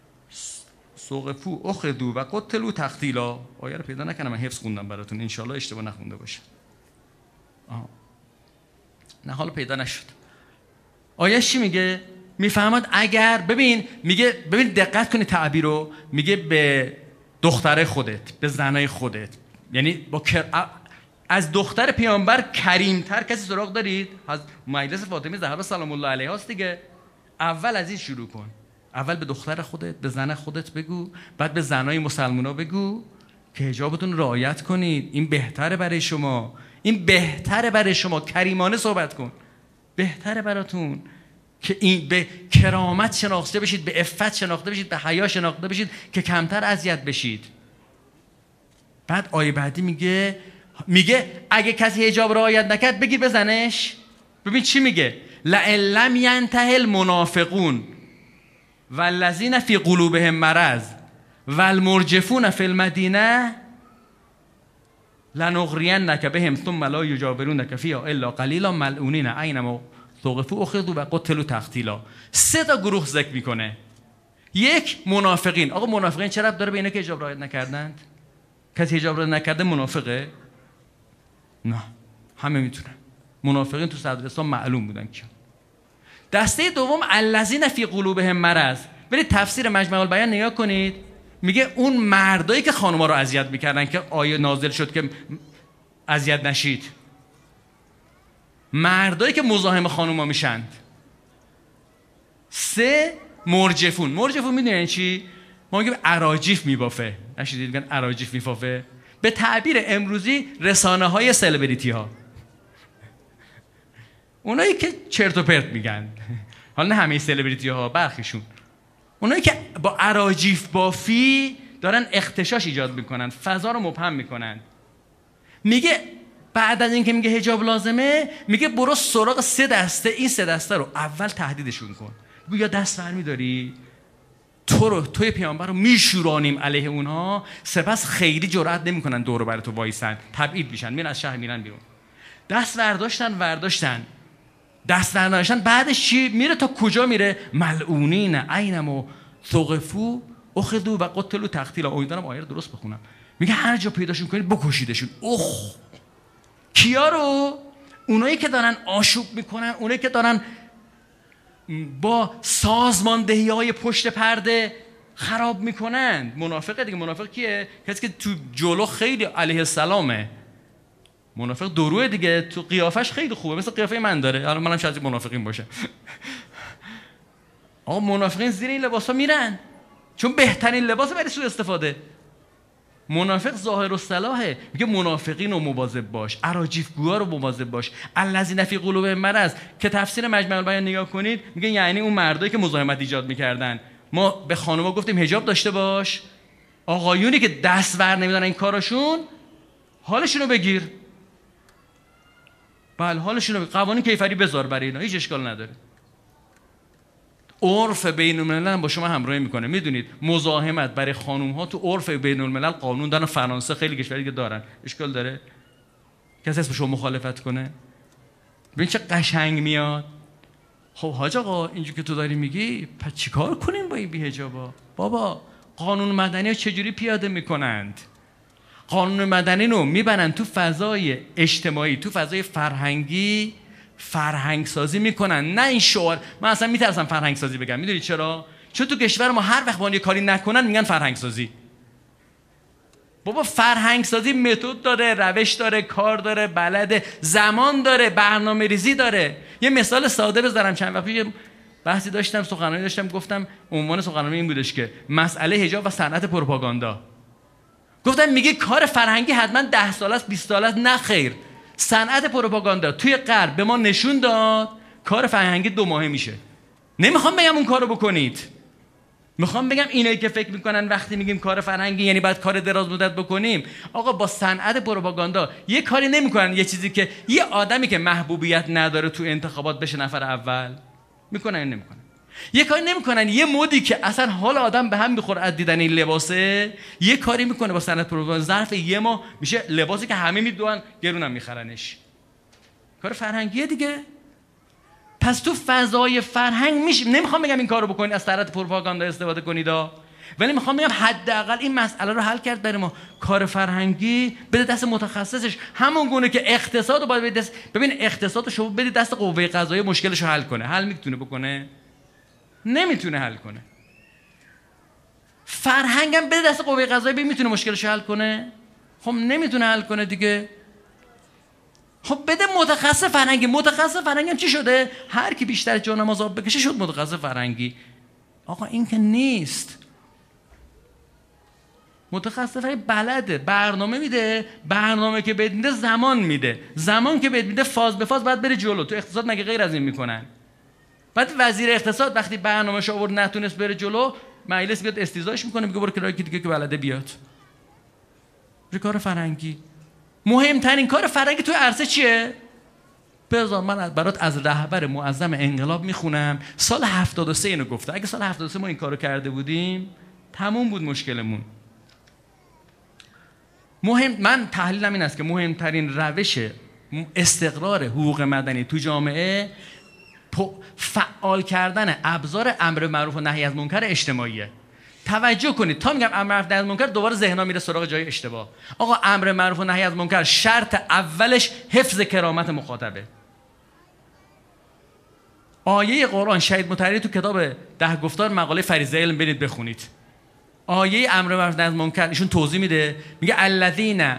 ثقفوا اخذوا و قتلوا تقتیلا. آیه رو پیدا نکنم، من حفظ خوندم براتون، ان شاءالله اشتباه نخونده باشه. آها نه حالا پیدا نشد. آیه چی میگه؟ میفهمد اگر ببین میگه ببین دقت کنی تعبیر رو، میگه به دختره خودت، به زنای خودت، یعنی با کر... از دختر پیامبر کریمتر کسی سراغ دارید؟ از مجلس فاطمه زهرا سلام الله علیها است دیگه. اول از این شروع کن، اول به دختر خودت، به زن خودت بگو، بعد به زنای مسلمونا بگو که حجابتون رعایت کنید، این بهتره برای شما، این بهتره برای شما. کریمانه صحبت کن، بهتره براتون که این به کرامت شناخته بشید، به عفت شناخته بشید، به حیا شناخته بشید که کمتر اذیت بشید. بعد آیه بعدی میگه میگه اگه کسی حجاب رعایت نکرد بگیر بزنش. ببین چی میگه؟ لئن لم ینتهی المنافقون والذین فی قلوبهم مرض والمرجفون فی المدینه لنغرینک بهم ثم لا یجاورونک فیها الا قلیلا ملعونین اینما ثقفوا اخذوا و قتلوا تقتیلا. سه تا گروه ذکر میکنه. یک، منافقین. آقا منافقین چه ربط داره به اینا که حجاب رعایت نکردند؟ کسی حجاب رعایت نکرده منافقه؟ نه، همه میتونن. منافقین تو صدر اسلام معلوم بودن که. دسته دوم الذین فی قلوبهم مرض. برید تفسیر مجمع البیان نگاه کنید، میگه اون مردایی که خانوما رو اذیت میکردن که آیه نازل شد که اذیت نشید، مردایی که مزاحم خانوما میشند. سه، مرجفون. مرجفون میدونین یعنی چی؟ ما میگیم اراجیف میبافه. نشیدید میگن اراجیف میبافه؟ به تعبیر امروزی رسانه های سلبریتی ها، اونایی که چرت و پرت میگن. حالا نه همه سلبریتی ها، برخیشون. اونایی که با اراجیف بافی دارن اختشاش ایجاد میکنن، فضا رو مبهم میکنن. میگه بعد از اینکه میگه حجاب لازمه، میگه برو سراغ سه دسته. این سه دسته رو اول تهدیدشون کن، بگو یا دست برمی‌داری تو رو، توی پیامبر رو میشورانیم علیه اونها، سپس خیلی جرئت نمیکنن دور و بر تو وایسن، تبعید میشن، میرن از شهر میرن بیرون. دست برداشتن برداشتن دست برداشتن بعدش چی میره؟ تا کجا میره؟ ملعونین اینما ثقفوا اخذوا و قتلوا تقتیلا. امیدوارم آیه رو درست بخونم. میگه هر جا پیداشون کنید بکشیدشون. اخ کیا رو؟ اونایی که دارن آشوب میکنن، اونایی که دارن با سازماندهی های پشت پرده خراب میکنن. منافقه دیگه. منافق کیه؟ کسی که تو جلو خیلی علیه السلامه. منافق دروه دیگه، تو قیافش خیلی خوبه، مثل قیافه من داره. حالا منم شاید منافقین باشه. آقا منافقین زیر این لباسا میرن. چون بهترین لباس برای سوء استفاده. منافق ظاهر الصلاحه، میگه منافقین رو مواظب باش، اراجیفگوها رو مواظب باش، الذین فی قلوبهم مرض. که تفسیر مجمع البیان نگاه کنید میگه یعنی اون مردایی که مزاحمت ایجاد میکردن. ما به خانوما گفتیم حجاب داشته باش، آقایونی که دست ور نمیدارن این کاراشون حالشون رو بگیر. بله حالشون رو، قوانین کیفری بذار برای اینا، هیچ اشکال نداره. عرف بین الملل با شما همراهی میکنه. میدونید مزاحمت برای خانوم ها تو عرف بین الملل قانون دارن. فرانسه خیلی کشوری که دارن. اشکال داره کسی هست با شما مخالفت کنه؟ ببین چه قشنگ میاد. خب حاج آقا اینجوری که تو داری میگی پس چیکار کنیم با این بی‌حجابا؟ بابا قانون مدنی رو چجوری پیاده میکنند؟ قانون مدنی رو میبرن تو فضای اجتماعی، تو فضای فرهنگی فرهنگ سازی میکنن. نه این شعار. من اصلا میترسم فرهنگ سازی بگم. میدونید چرا؟ چون تو کشور ما هر وقت با یه کاری نکنن میگن فرهنگ سازی. بابا فرهنگ سازی متد داره، روش داره، کار داره، بلده، زمان داره، برنامه ریزی داره. یه مثال ساده بذارم. چند وقت پیش بحثی داشتم، سخنرانی داشتم، گفتم عنوان سخنرانی این بودش که مسئله حجاب و صنعت پروپاگاندا. گفتم میگه کار فرهنگی حتما ده سال است، بیست سال است. نه خیر. صنعت پروپاگاندا توی غرب به ما نشون داد کار فرهنگی دو ماهه میشه. نمیخوام بگم اون کارو بکنید. میخوام بگم اینایی که فکر میکنن وقتی میگیم کار فرهنگی یعنی باید کار دراز مدت بکنیم، آقا با صنعت پروپاگاندا یه کاری نمیکنن. یه چیزی که یه آدمی که محبوبیت نداره تو انتخابات بشه نفر اول، میکنن نمیکنن. یه کاری نمیکنن. یه مودی که اصلا حال آدم به هم میخوره از دیدن این لباسه، یه کاری میکنه با صنعت پروپاگاندا، ظرف یه ماه میشه لباسی که همه میدونن، گرونم میخرنش. کار فرهنگیه دیگه. پس تو فضای فرهنگ میشه. نمیخوام بگم این کارو بکنید از صنعت پروپاگاندا استفاده کنید ها، ولی میخوام بگم حداقل این مسئله رو حل کرد برای ما. کار فرهنگی بده دست متخصصش. همون گونه که اقتصاد رو باید بده دست. ببین اقتصاد رو شما بده دست قوه قضاییه مشکلش رو حل کنه. حل میتونه بکنه؟ نمیتونه حل کنه. فرهنگم بده دست قوه قضاییه ببین میتونه مشکلش رو حل کنه؟ خب نمیتونه حل کنه دیگه. خب بده متخصص فرهنگی. متخصص فرهنگی هم چی شده؟ هر کی بیشتر جانماز آب بکشه شد متخصص فرهنگی. آقا این که نیست. متخصص فرهنگی بلده، برنامه میده، برنامه که بهت میده زمان میده، زمان که بهت میده فاز به فاز باید بره جلو. تو اقتصاد مگه غیر از این میکنن؟ بعد وزیر اقتصاد وقتی برنامه‌ش آورد نتونست بره جلو، مجلس بیاد استیضاحش میکنه، میگه برو کرای دیگه که بلده بیاد. کار فرهنگی مهمترین کار فرهنگی توی عرصه چیه؟ بذار من برات از رهبر معظم انقلاب میخونم. سال هفتاد و سه اینو گفته. اگه سال هفتاد و سه ما این کارو کرده بودیم تموم بود مشکلمون. مهم من تحلیلم این است که مهمترین روش استقرار حقوق مدنی تو جامعه فعال کردن ابزار امر معروف و نهی از منکر اجتماعیه. توجه کنید تا میگم امر معروف و نهی از منکر دوباره ذهن‌ها میره سراغ جای اشتباه. آقا امر معروف و نهی از منکر شرط اولش حفظ کرامت مخاطبه. آیه قرآن شهید مطهری تو کتاب ده گفتار مقاله فریضه علم برید بخونید. آیه امر معروف و نهی از منکر ایشون توضیح میده، میگه الذین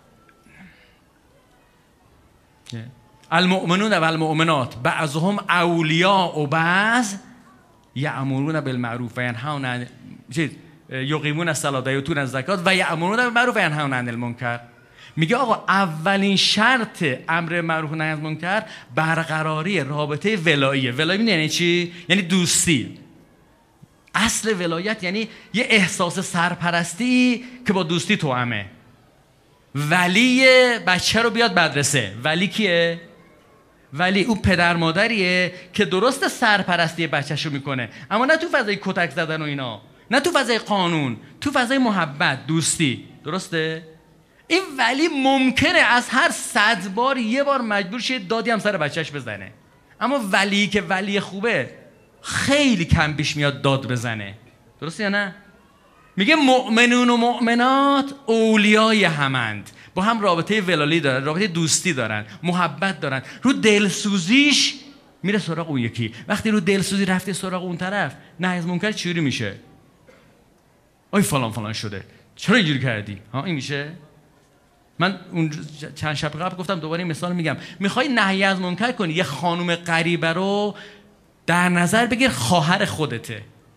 المؤمنون و المؤمنات بعضهم اولیاء بعض یأمرون بالمعروف و ینهون عن یقیمون الصلاة و یؤتون الزکات و یأمرون بالمعروف و ینهون عن المنکر. میگه آقا اولین شرط امر معروف و نهی از منکر برقراری رابطه ولاییه. ولایی یعنی چی؟ یعنی دوستی. اصل ولایت یعنی یه احساس سرپرستی که با دوستی توامه. ولی بچه رو بیاد مدرسه. ولی کیه؟ ولی اون پدر مادریه که درست سرپرستی بچه‌شو میکنه، اما نه تو فضای کتک زدن و اینا، نه تو فضای قانون، تو فضای محبت، دوستی. درسته؟ این ولی ممکنه از هر صد بار یه بار مجبور شه دادی هم سر بچه‌ش بزنه، اما ولی که ولی خوبه خیلی کم پیش میاد داد بزنه. درسته یا نه؟ میگه مؤمنون و مؤمنات اولیای همند، با هم رابطه ولالی دارن، رابطه دوستی دارن، محبت دارن. رو دلسوزیش میره سراغ اون یکی. وقتی رو دلسوزی رفته سراغ اون طرف، نهی از منکر چجوری میشه؟ آی فلان فلان شده، چرا اینجوری کردی؟ ها این میشه. من اون چند شب قبل گفتم، دوباره این مثال میگم. میخوای نهی از منکر کنی، یه خانم غریبه رو در نظر بگیر خواهر خودته.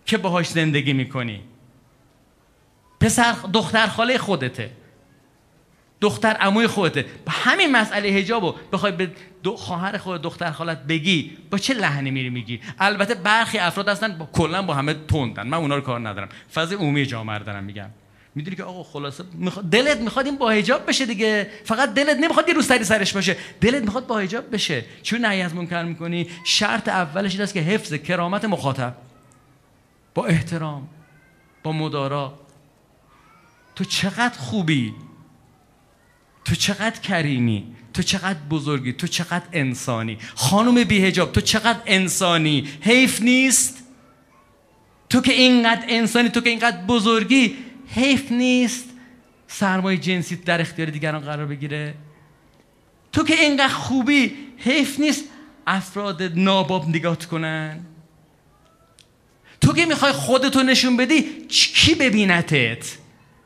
که باهاش زندگی میکنی. پسر دختر خاله خودته، دختر عموی خودته. با همین مسئله حجابو بخوای به خواهر خود دختر خالت بگی، با چه لحنی میری میگی؟ البته برخی افراد هستن با کلا با همه تندن، من اونا رو کار ندارم، فضای عمومی جامعه دارم میگم. میدونی که آقا خلاصه میخواد دلت میخواد این با حجاب بشه دیگه، فقط دلت نمیخواد یه روسری سرش باشه، دلت میخواد با حجاب بشه. چون نهی از منکر میکنی، شرط اولش این است که حفظ کرامت مخاطب، با احترام، با مدارا. تو چقدر خوبی، تو چقدر کریمی، تو چقدر بزرگی، تو چقدر انسانی. خانم بی حجاب تو چقدر انسانی. حیف نیست تو که اینقدر انسانی، تو که اینقدر بزرگی، حیف نیست سرمایه جنسی در اختیار دیگران قرار بگیره؟ تو که اینقدر خوبی، حیف نیست افراد ناباب نگات کنن؟ تو که میخوای خودتو نشون بدی، کی ببینتت؟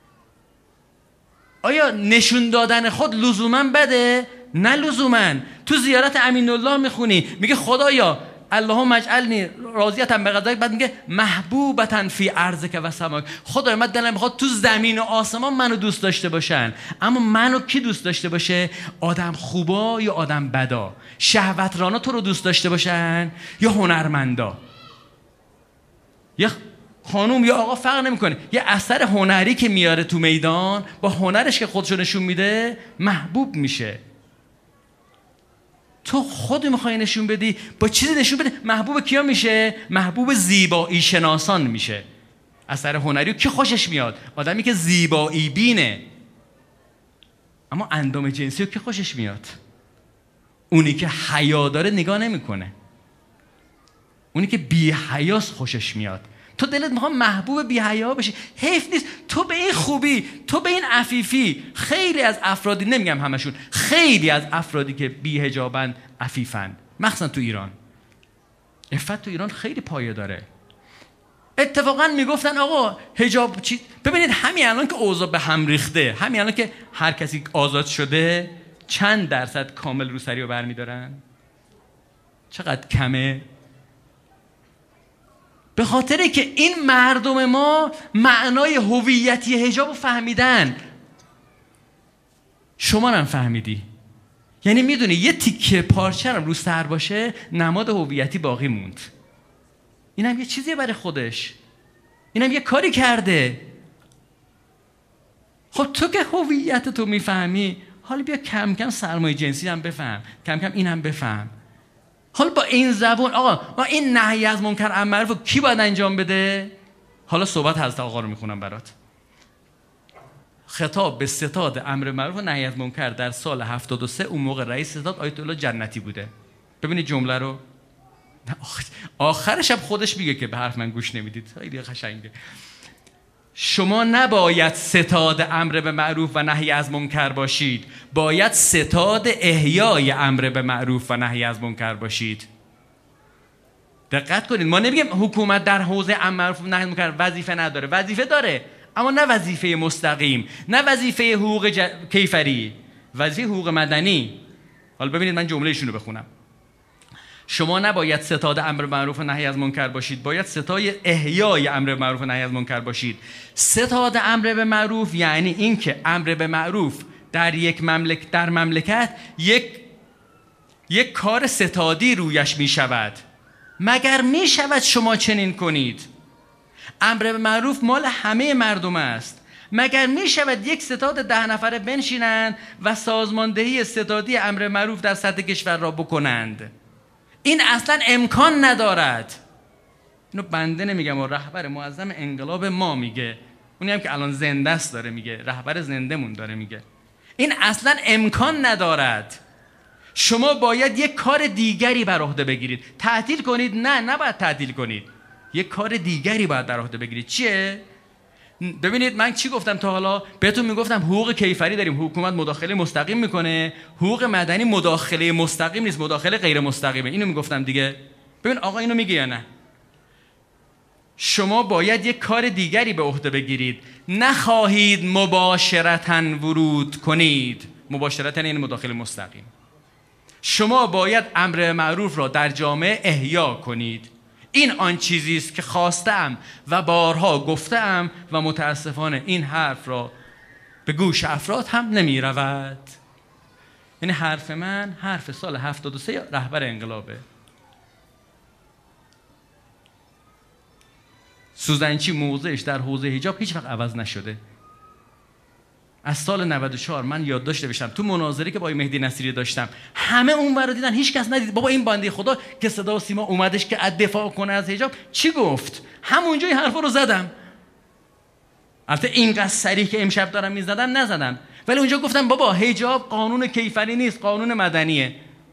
آیا نشون دادن خود لزوما بده؟ نه لزوما. تو زیارت امین الله میخونی میگه خدایا اللهم اجعلنی راضیة بقضایک، بعد میگه محبوبة فی ارضک و سماک. خدایا من دلم میخواد تو زمین و آسمان منو دوست داشته باشن. اما منو کی دوست داشته باشه؟ آدم خوبا یا آدم بدا؟ شهوترانا تو رو دوست داشته باشن یا هنرمندا؟ یا خانوم یا آقا فرق نمیکنه، یه اثر هنری که میاره تو میدان، با هنرش که خودشو نشون میده محبوب میشه. تو خود میخوای نشون بدی، با چیزی نشون بده. محبوب کیا میشه؟ محبوب زیبایی شناسان میشه. اثر هنری کی خوشش میاد؟ آدمی که زیبایی بینه. اما اندام جنسی کی خوشش میاد؟ اونی که حیا داره نگاه نمیکنه، اونی که بی حیاست خوشش میاد. تو دلت میخواد محبوب بی حیا بشی، حیف نیست تو به این خوبی، تو به این عفیفی. خیلی از افرادی، نمیگم همشون، خیلی از افرادی که بی حجابن عفیفن، مخصوصا تو ایران. عفت تو ایران خیلی پایه داره. اتفاقا میگفتن آقا حجاب چی؟ ببینید همین الان که اوضاع به هم ریخته، همین الان که هر کسی آزاد شده، چند درصد کامل روسری رو برمیدارن؟ چقدر کمه؟ به خاطره که این مردم ما معنای هویتی حجاب رو فهمیدن. شما هم فهمیدی. یعنی میدونی یه تیکه پارچه هم رو سر باشه، نماد هویتی باقی موند. اینم یه چیزیه برای خودش، اینم یه کاری کرده. خب تو که هویت تو میفهمی، حالا بیا کم کم سرمایه جنسی هم بفهم، کم کم این هم بفهم. حالا با این زبون آقا ما این نهی از منکر امر معروف کی باید انجام بده؟ حالا صحبت حضرت آقا رو میخونم برات. خطاب به ستاد امر معروف و نهی از منکر در سال هفتاد و سه، اون موقع رئیس ستاد آیت الله جنتی بوده. ببینید جمله رو، آخرش هم خودش میگه که به حرف من گوش نمیدید. خیلی قشنگه. شما نباید ستاد امر به معروف و نهی از منکر باشید، باید ستاد احیای امر به معروف و نهی از منکر باشید. دقت کنید، ما نمیگیم حکومت در حوزه امر معروف و نهی از منکر وظیفه نداره، وظیفه داره، اما نه وظیفه مستقیم، نه وظیفه حقوق ج... کیفری، وظیفه حقوق مدنی. حالا ببینید من جمله ایشونو بخونم. شما نباید ستاد امر معروف و نهی از منکر باشید، باید ستای احیای امر معروف و نهی از منکر باشید. ستاد امر به معروف یعنی این که امر به معروف در یک مملک در مملکت یک یک کار ستادی رویش می شود. مگر می شود شما چنین کنید؟ امر به معروف مال همه مردم است. مگر می شود یک ستاد ده نفره بنشینند و سازماندهی ستادی امر معروف در سطح کشور را بکنند؟ این اصلا امکان ندارد. اینو بنده نمیگم، و رهبر معظم انقلاب ما میگه، اونی هم که الان زنده است داره میگه، رهبر زنده مون داره میگه. این اصلا امکان ندارد. شما باید یک کار دیگری بر عهده بگیرید. تعطیل کنید؟ نه، نباید تعطیل کنید. یک کار دیگری باید در عهده بگیرید. چیه؟ ببینید من چی گفتم تا حالا؟ بهتون میگفتم حقوق کیفری داریم، حکومت مداخله مستقیم میکنه. حقوق مدنی مداخله مستقیم نیست، مداخله غیر مستقیمه. اینو میگفتم دیگه. ببین آقا اینو میگه یا نه؟ شما باید یک کار دیگری به عهده بگیرید. نخواهید مباشرتاً ورود کنید. مباشرتاً یعنی مداخله مستقیم. شما باید امر معروف را در جامعه احیا کنید. این آن چیزی است که خواستم و بارها گفتم و متاسفانه این حرف را به گوش افراد هم نمی رود. یعنی حرف من حرف سال هفتاد و سه رهبر انقلابه. سوزنچی موضعش در حوزه حجاب هیچ وقت عوض نشده. از سال نود و چهار من یادداشت نوشتم، تو مناظری که با مهدی نصیری داشتم همه اون ور دیدن، هیچ کس ندید. بابا این بنده خدا که صدا و سیما اومدش که دفاع کنه از حجاب چی گفت؟ همونجا این حرفا رو زدم. البته اینقدر صریح که امشب دارم میزدم نزدم، ولی اونجا گفتم بابا حجاب قانون کیفری نیست، قانون مدنیه.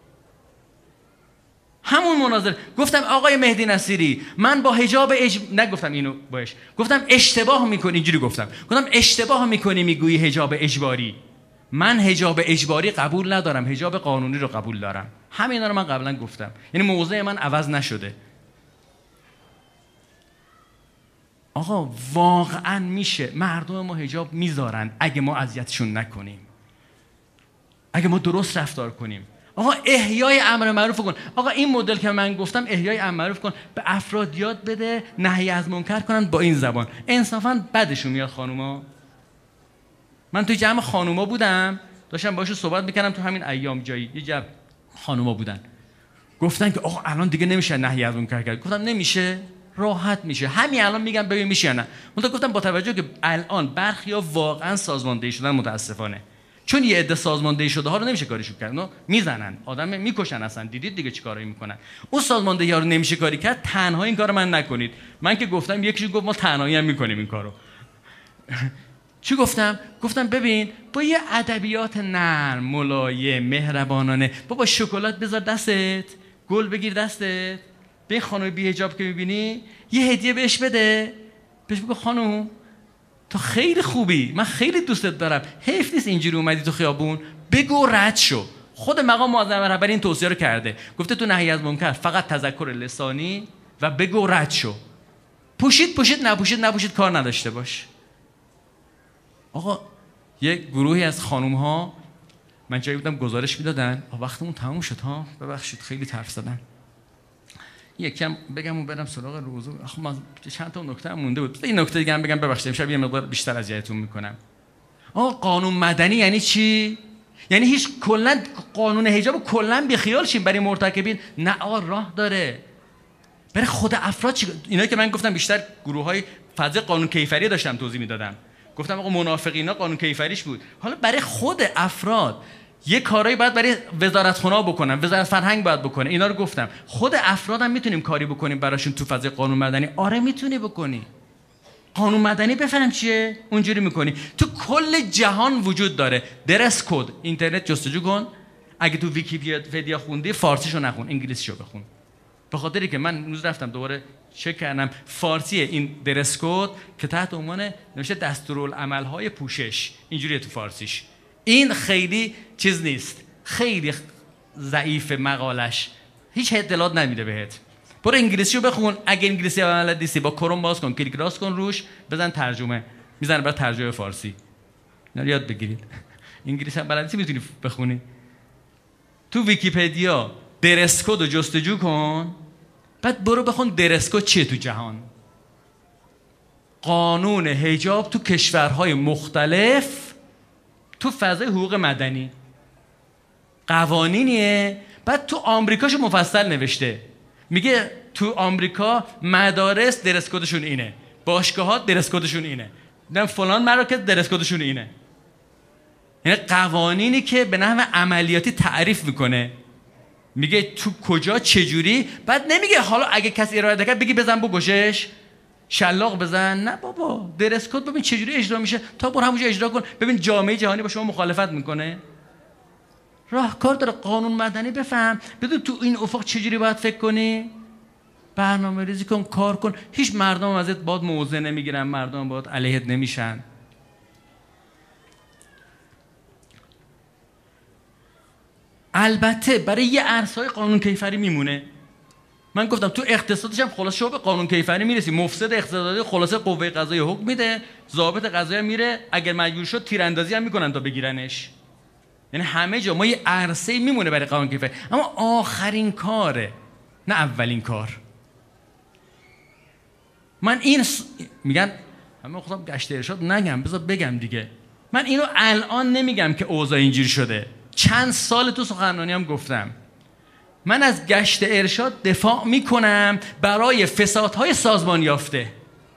همون مناظر گفتم آقای مهدی نصیری من با حجاب اج... نگفتم اینو باش، گفتم اشتباه میکنی، اینجوری گفتم گفتم اشتباه میکنی میگویی حجاب اجباری. من حجاب اجباری قبول ندارم، حجاب قانونی رو قبول دارم. همینا رو من قبلا گفتم، یعنی موضع من عوض نشده. آقا واقعا میشه مردم ما حجاب میذارن اگه ما اذیتشون نکنیم، اگه ما درست رفتار کنیم. آقا احیای امر معروف کن. آقا این مدل که من گفتم احیای امر معروف کن، به افراد یاد بده نهی از منکر کنن با این زبان. انصافا بدشون میاد خانوما. من توی جمع خانوما بودم، داشتم باشون صحبت میکردم تو همین ایام، جایی یه جمع خانوما بودن گفتن که آقا الان دیگه نمیشه نهی از منکر کرد. گفتم نمیشه، راحت میشه. همین الان میگم ببین میشه یا نه. من گفتم با توجه که الان برخیا واقعا سازماندهی شدن متاسفانه، چون یه عده سازماندهی شده ها رو نمیشه کاریشون کرد، نه میزنن آدم میکشن، اصلا دیدید دیگه چی کارایی میکنن. اون سازماندهی ها رو نمیشه کاری کرد، تنها این کارو من نکنید. من که گفتم یکیش گفت ما تنهایی هم میکنیم این کارو. چی گفتم؟ گفتم ببین با یه ادبیات نرم ملایم مهربانانه، بابا شکلات بذار دستت، گل بگیر دستت، به خانم بی حجاب که میبینی یه هدیه بهش بده، بهش بگو خانم تو خیلی خوبی، من خیلی دوستت دارم، حیف نیست اینجوری اومدی تو خیابون، بگو رد شو. خود مقام معظم رهبری این توصیه رو کرده، گفته تو نهی از منکر فقط تذکر لسانی و بگو رد شو. پوشید پوشید، نپوشید نپوشید، کار نداشته باش. آقا یک گروهی از خانوم ها من جایی بودم گزارش میدادن، وقتمون تموم شد ها، ببخشید خیلی حرف زدم. یکم بگم و برم سراغ روزو. آخه ما چند تا نکته هم مونده بود. این نکته دیگه هم بگم، ببخشید امشب یه مقدار بیشتر اذیتتون میکنم. آقا قانون مدنی یعنی چی؟ یعنی هیچ کلا قانون حجاب کلا بی خیال شیم برای مرتکبین؟ نه آقا راه داره. برای خود افراد چی؟ اینا که من گفتم بیشتر گروهای فضای قانون کیفری داشتم توضیح میدادم. گفتم آقا منافقینا قانون کیفریش بود. حالا برای خود افراد یه کارایی باید برای وزارتخونه بکنن، وزارت فرهنگ باید بکنه. اینا رو گفتم. خود افراد هم میتونیم کاری بکنیم براشون تو فضای قانون مدنی. آره میتونی بکنی. قانون مدنی بفهمم چیه؟ اونجوری میکنی. تو کل جهان وجود داره. درس کد. اینترنت جستجو کن. اگه تو ویکی‌پدیا خوندی فارسیشو نخون، انگلیسیشو بخون. به خاطری که من امروز رفتم دوباره چک کردم فارسی این درس کد که تحت عنوان نوشته دستورالعمل‌های پوشش، اینجوریه تو فارسیش. این خیلی چیز نیست، خیلی ضعیف مقالش، هیچ اطلاعات نمیده بهت. برو انگلیسیو بخون. اگه انگلیسی بلد نیستی با کروم باز کن، کلیک راست کن روش، بزن ترجمه، میزنه برای ترجمه فارسی. اینا یاد بگیرید. انگلیسی هم بلد نیستی میتونی بخونی. تو ویکی‌پدیا درس کد رو جستجو کن، بعد برو بخون درس کد چیه تو جهان. قانون حجاب تو کشورهای مختلف تو فضای حقوق مدنی قوانینیه. بعد تو آمریکاشو مفصل نوشته، میگه تو آمریکا مدارس درس کدشون اینه، باشگاهات درس کدشون اینه، نه فلان مراکز درس کدشون اینه. یعنی قوانینی که به نحو عملیاتی تعریف میکنه، میگه تو کجا چجوری. بعد نمیگه حالا اگه کسی ارائه نکرد بگی بزن بکشش، شلاق بزن. نه بابا، درس کد ببین چجوری اجرا میشه، تا برو همونجا اجرا کن، ببین جامعه جهانی با شما مخالفت میکنه. راهکار داره. قانون مدنی بفهم، بدون تو این افق چجوری باید فکر کنی، برنامه ریزی کن، کار کن. هیچ مردم ازت باد موضع نمیگیرن، مردم باد علیهت نمیشن. البته برای یه عرصه‌های قانون کیفری میمونه. من گفتم تو اقتصادش هم خلاص شو به قانون کیفری میرسی. مفسد اقتصادی خلاصه قوه قضاییه حکم میده، ضابط قضاییه میره، اگر مجبور شد تیراندازی هم میکنن تا بگیرنش. یعنی همه جا ما یه عرصه میمونه برای قانون کیفری، اما آخرین کاره نه اولین کار. من این س... میگن همه خودم گشت ارشاد نگم، بذار بگم دیگه. من اینو الان نمیگم که اوضاع اینجوری شده، چند سال تو سخنرانی هم گفتم من از گشت ارشاد دفاع میکنم برای فسادهای سازمان یافته.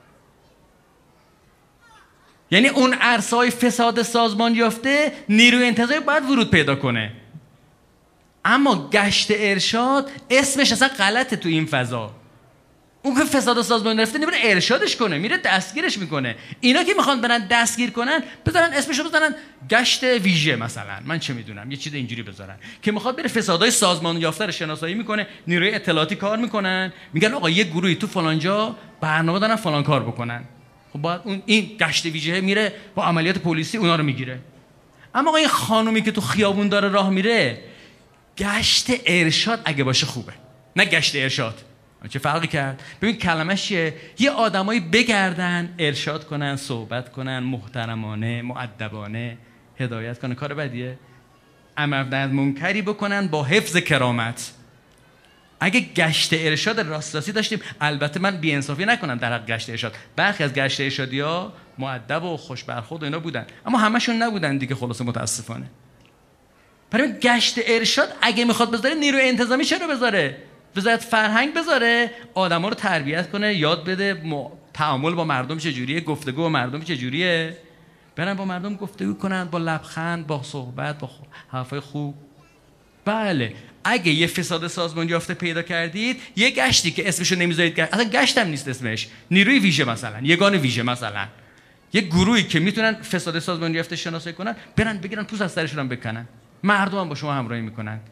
یعنی اون عرصه‌های فساد سازمان یافته نیروی انتظامی باید ورود پیدا کنه. اما گشت ارشاد اسمش اصلا غلطه تو این فضا. اون که فساد سازمان یافته نمیره ارشادش کنه، میره دستگیرش میکنه. اینا که میخوان برن دستگیر کنن بذارن اسمشو بزنن گشت ویژه مثلا، من چه میدونم یه چیز اینجوری بذارن که میخواد بره فسادهای سازمان یافته رو شناسایی میکنه، نیروی اطلاعاتی کار میکنن، میگن آقا یه گروهی تو فلان جا برنامه دارن فلان کار بکنن. خب باید اون این گشت ویژه میره با عملیات پلیسی اونا رو میگیره. اما آقا این خانومی که تو خیابون داره راه میره، گشت ارشاد اگه باشه خوبه، نه گشت ارشاد. چه فرقی کرد؟ ببین کلمش چیه؟ یه آدمایی بگردن ارشاد کنن، صحبت کنن، محترمانه، مؤدبانه هدایت کنن، کار بدیه؟ امر به منکری بکنن با حفظ کرامت. اگه گشت ارشاد راست راستی داشتیم، البته من بی‌انصافی نکنم در حق گشت ارشاد، برخی از گشت ارشادی‌ها مؤدب و خوش برخورد و اینا بودن، اما همشون نبودن دیگه، خلاص متاسفانه. برای گشت ارشاد اگه میخواد بذاره نیروی انتظامی چرا بذاره؟ وزارت فرهنگ بذاره، آدما رو تربیت کنه، یاد بده م... تعامل با مردم چجوریه، گفتگو با مردم چجوریه، برن با مردم گفتگو کنن با لبخند، با صحبت، با حرفای خوب. بله اگه یه فساد سازمان یافته پیدا کردید، یه گشتی که اسمشو نمیذارید، اصلا گشت هم نیست اسمش، نیروی ویژه مثلا، یگان ویژه مثلا، یه گروهی که میتونن فساد سازمان یافته شناسایی کنن، برن بگیرن پوست از سرشون هم بکنن. مردم هم با شما همراهی میکنن.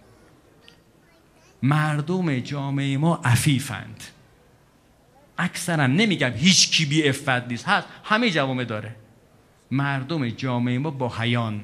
مردم جامعه ما عفیفند اکثرا، نمیگم هیچ کی بی عفت نیست، هست، همه جوامع داره. مردم جامعه ما با حیان.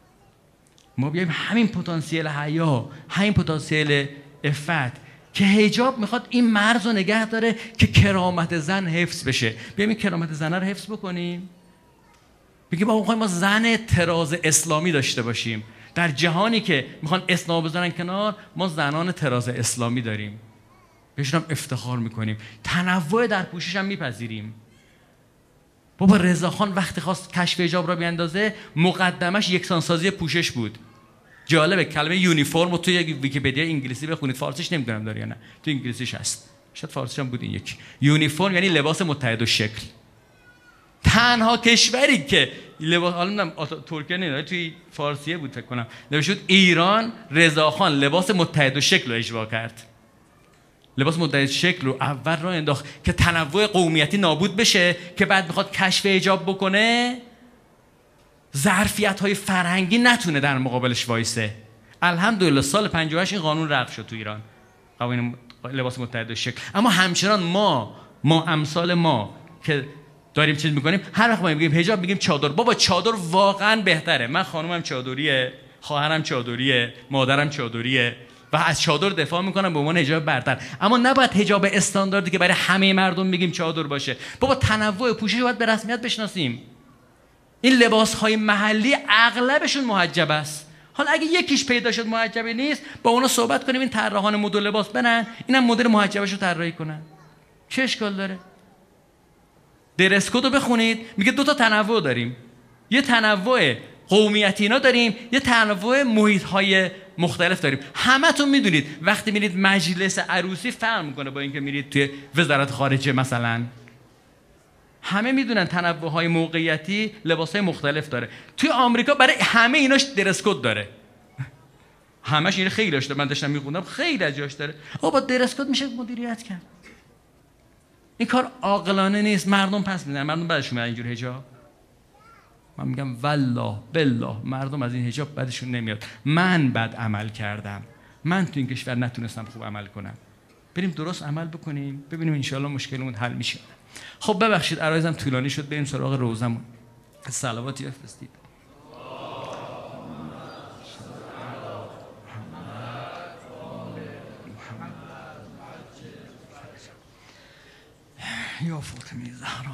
ما بیایم همین پتانسیل حیا، همین پتانسیل عفت که حجاب میخواد این مرز رو نگه داره که کرامت زن حفظ بشه، بیایم این کرامت زن رو حفظ بکنیم. بگیم ما میخوایم ما زن طراز اسلامی داشته باشیم. در جهانی که میخوان اسلام بذارن کنار، ما زنان طراز اسلامی داریم، بهشون هم افتخار میکنیم، تنوع در پوشش هم میپذیریم. بابا رضاخان وقتی خواست کشف حجاب را بیاندازه، مقدمش یکسانسازی پوشش بود. جالبه کلمه یونیفرم رو توی ویکی‌پدیا انگلیسی بخونید، فارسیش نمیدونم داره یا نه، تو انگلیسیش هست، شاید فارسیش هم بود این یکی. یونیفرم یعنی لباس متحد الشکل. تنها کشوری که لباس، حالا نمیدونم ترکیه نه، توی فارسیه بود فکر کنم، نوشته بود ایران رضاخان لباس متحد الشکل رو اجرا کرد. لباس متحد الشکل رو اول راه انداخت که تنوع قومیتی نابود بشه، که بعد میخواد کشف حجاب بکنه، ظرفیت‌های فرهنگی نتونه در مقابلش وایسه. الحمدلله سال پنجاه و هشت این قانون رفع شد تو ایران، قانون لباس متحد الشکل. اما همچنان ما ما امثال ما که داریم چیز میکنیم، هر وقت ما میگیم حجاب میگیم چادر. بابا چادر واقعا بهتره. من خانومم چادریه، خواهرم چادریه، مادرم چادریه و از چادر دفاع میکنم به عنوان حجاب برتر. اما نباید حجاب استانداردی که برای همه مردم میگیم چادر باشه. بابا تنوع پوشش رو باید به رسمیت بشناسیم. این لباس‌های محلی اغلبشون محجب است. حالا اگه یکیش پیدا شد محجبی نیست، با اونا صحبت کنیم این طراحان مد و لباس برن اینم مدل محجبش رو طراحی کنن. چه اشکال داره؟ درس کد رو بخونید، میگه دو تا تنوع داریم. یه تنوع قومیتی اینا داریم، یه تنوع محیط‌های مختلف داریم. همتون میدونید وقتی میرید مجلس عروسی فرق میکنه با اینکه میرید توی وزارت خارجه مثلا. همه میدونن تنوع‌های موقعیتی لباس‌های مختلف داره. توی آمریکا برای همه ایناش درس کد داره. همش این خیلی داشته، من داشتم میخوندم خیلی از جاش داره. آقا با درس کد میشه مدیریت کرد. این کار عاقلانه نیست. مردم پس میدن، مردم بعدشون میاد اینجور حجاب. من میگم والله بالله مردم از این حجاب بعدشون نمیاد. من بد عمل کردم، من تو این کشور نتونستم خوب عمل کنم. بریم درست عمل بکنیم، ببینیم انشالله مشکلمون حل میشه. خب ببخشید عرایزم طولانی شد، بریم سراغ روزمون. صلواتی بفرستید. یا فاطمه زهرا.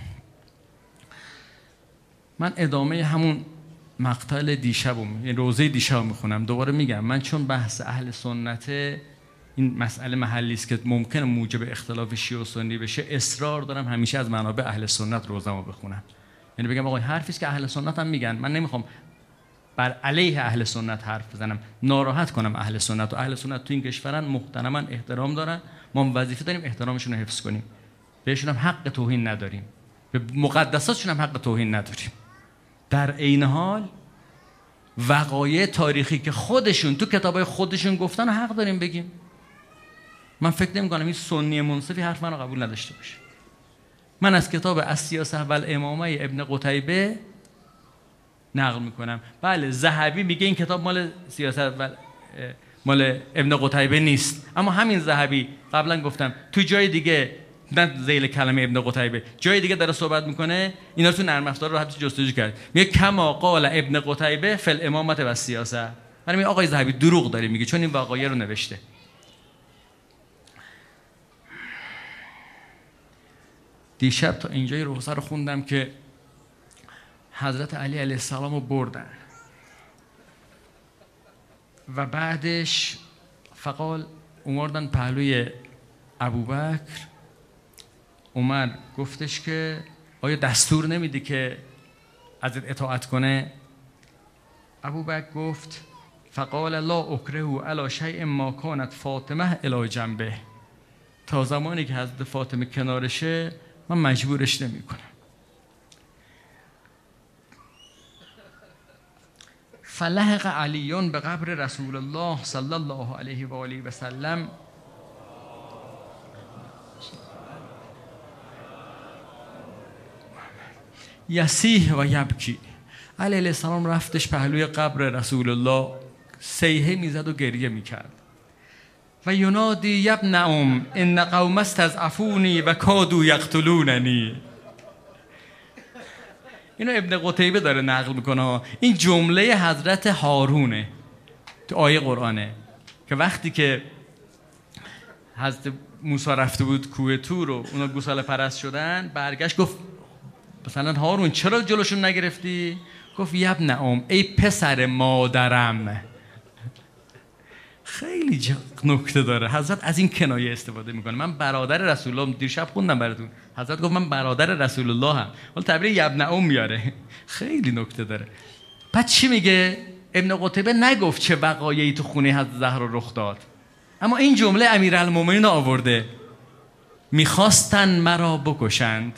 من ادامه همون مقطع دیشبم، یعنی روزه دیشب میخونم. دوباره میگم من چون بحث اهل سنت این مسئله محلی است که ممکنه موجب اختلاف شیعه و سنی بشه، اصرار دارم همیشه از منابع اهل سنت روزمو بخونم. یعنی بگم آقا حرفی است که اهل سنت هم میگن، من نمیخوام بر علیه اهل سنت حرف بزنم، ناراحت کنم اهل سنت. و اهل سنت تو این کشورن، محترما احترام دارن، ما وظیفه داریم احترامشون رو حفظ کنیم، بهشون هم حق توهین نداریم، به مقدساتشون هم حق توهین نداریم. در عین حال وقایع تاریخی که خودشون تو کتابای خودشون گفتن حق داریم بگیم. من فکر نمی‌کنم این سنی منصفی حرف منو قبول نداشته باشه. من از کتاب السیاسه و الامامه ابن قتیبه نقل میکنم. بله ذهبی میگه این کتاب مال سیاست و مال ابن قتیبه نیست، اما همین ذهبی قبلا گفتم تو جای دیگه، نه ذیل کلمه ابن قتیبه، جای دیگه داره صحبت میکنه، اینا رو تو نرم افزار رو حتی جستجو کرد، میگه کما قال ابن قتیبه فی الامامه و السیاسه. من میگم آقای ذهبی دروغ داره میگه، چون این واقعه رو نوشته. دیشب تا اینجای روزه رو خوندم که حضرت علی علیه السلام رو بردن و بعدش فقال اومردن پهلوی ابوبکر. عمر گفتش که آیا دستور نمیدی که ازت اطاعت کنه؟ ابوبکر گفت فقال لا اکره علی شیء ما کانت فاطمه الی جنبه، تا زمانی که حضرت فاطمه کنارشه من مجبورش نمی کنم. فلحق علیون به قبر رسول الله صلی الله علیه و آله و سلم یسیح و یبکی. علی علیه السلام رفتش پهلوی قبر رسول الله، صیحه میزد و گریه میکرد. و ینادی یبن ام ان قوم استضعفونی و کادوا یقتلوننی. اینو ابن قتیبه داره نقل میکنه. این جمله حضرت هارونه تو آیه قرآنه که وقتی که حضرت موسی رفته بود کوه طور و اونا گوساله پرست شدن، برگشت گفت مثلا هارون چرا جلوشون نگرفتی؟ گفت یبن ام ای پسر مادرم. خیلی نکته داره حضرت، از این کنایه استفاده میکنه. من برادر رسول الله، دیشب خوندم براتون، حضرت گفت من برادر رسول الله هم، ولی تعبیر یبن ام میاره. خیلی نکته داره. بعد چی میگه ابن قتیبه؟ نگفت چه وقایعی تو خونه حضرت زهرا رخ داد، اما این جمله امیرالمومنین آورده: میخواستن مرا بکشند،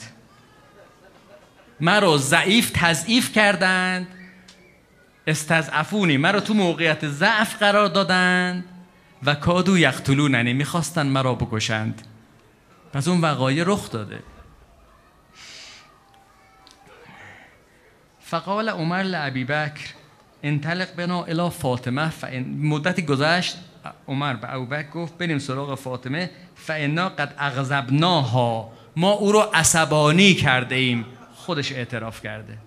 مرا ضعیف تضعیف کردند، استضعفونی مرا تو موقعیت ضعف قرار دادند، و کادوا یقتلوننی میخواستن مرا بکشند. پس اون وقایع رخ داده. فقال عمر لابی بکر انطلق بنا الی فاطمه. مدتی گذشت، عمر به ابوبکر گفت بریم سراغ فاطمه. فانا قد اغضبناها، ما او رو عصبانی کرده ایم. خودش اعتراف کرده.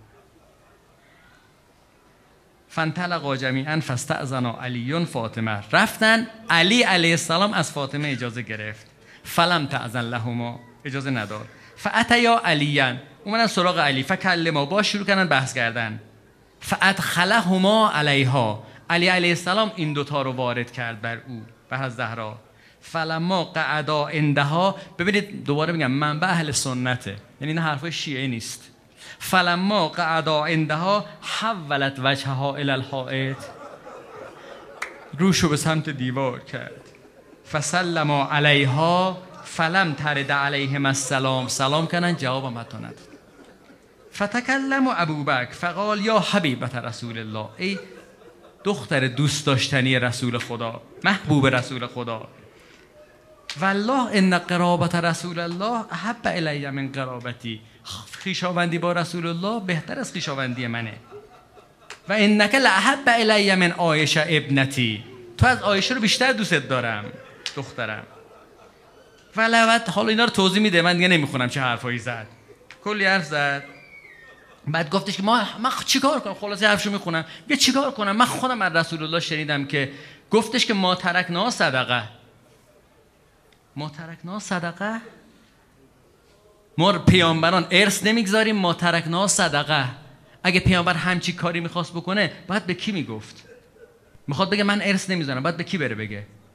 فانطلقا جمیعا فاستأذن علی فاطمه. رفتن، علی علیه السلام از فاطمه اجازه گرفت. فلم تأذن لهما، اجازه نداد. فاتیا علیان، اومدن سراغ علی. فکلما، باش شروع کردن بحث کردن. فادخلهما علیها، علی علیه السلام این دوتا رو وارد کرد بر او، به حضرت زهرا. فلما قعدا عندها، ببینید دوباره میگم منبع اهل سنته، یعنی این حرفای شیعه نیست. فلما قعدا عندها حولت وجهها الی الحائط، روشو به سمت دیوار کرد. فسلم علیها فلم ترد علیهم السلام، سلام کردن جوابم حتی نداد. فتکلم ابوبکر فقال یا حبیبت رسول الله، ای دختر دوست داشتنی رسول خدا، محبوب رسول خدا، والله ان قرابت رسول الله احب الی من قرابتی، خویشاوندی با رسول الله بهتر از خویشاوندی منه. و انک لاحب الی من عایشه ابنتی، تو از عایشه رو بیشتر دوست دارم دخترم. ولوت، حالا اینا رو توضیح میده، من دیگه نمیخونم چه حرفایی زد، کلی حرف زد. بعد گفتش که ما من چیکار کنم، خلاصه حرفشو میخونم. میگه چیکار کنم، من خودم از رسول الله شنیدم که گفتش که ما ترکنا صدقه، ما ترکنا صدقه، ما پیامبران ارث نمیگذاریم، ما ترکنا صدقه. اگه پیامبر همچی کاری میخواست بکنه باید به کی میگفت؟ میخواد بگه من ارث نمیذارم، باید به کی بره بگه؟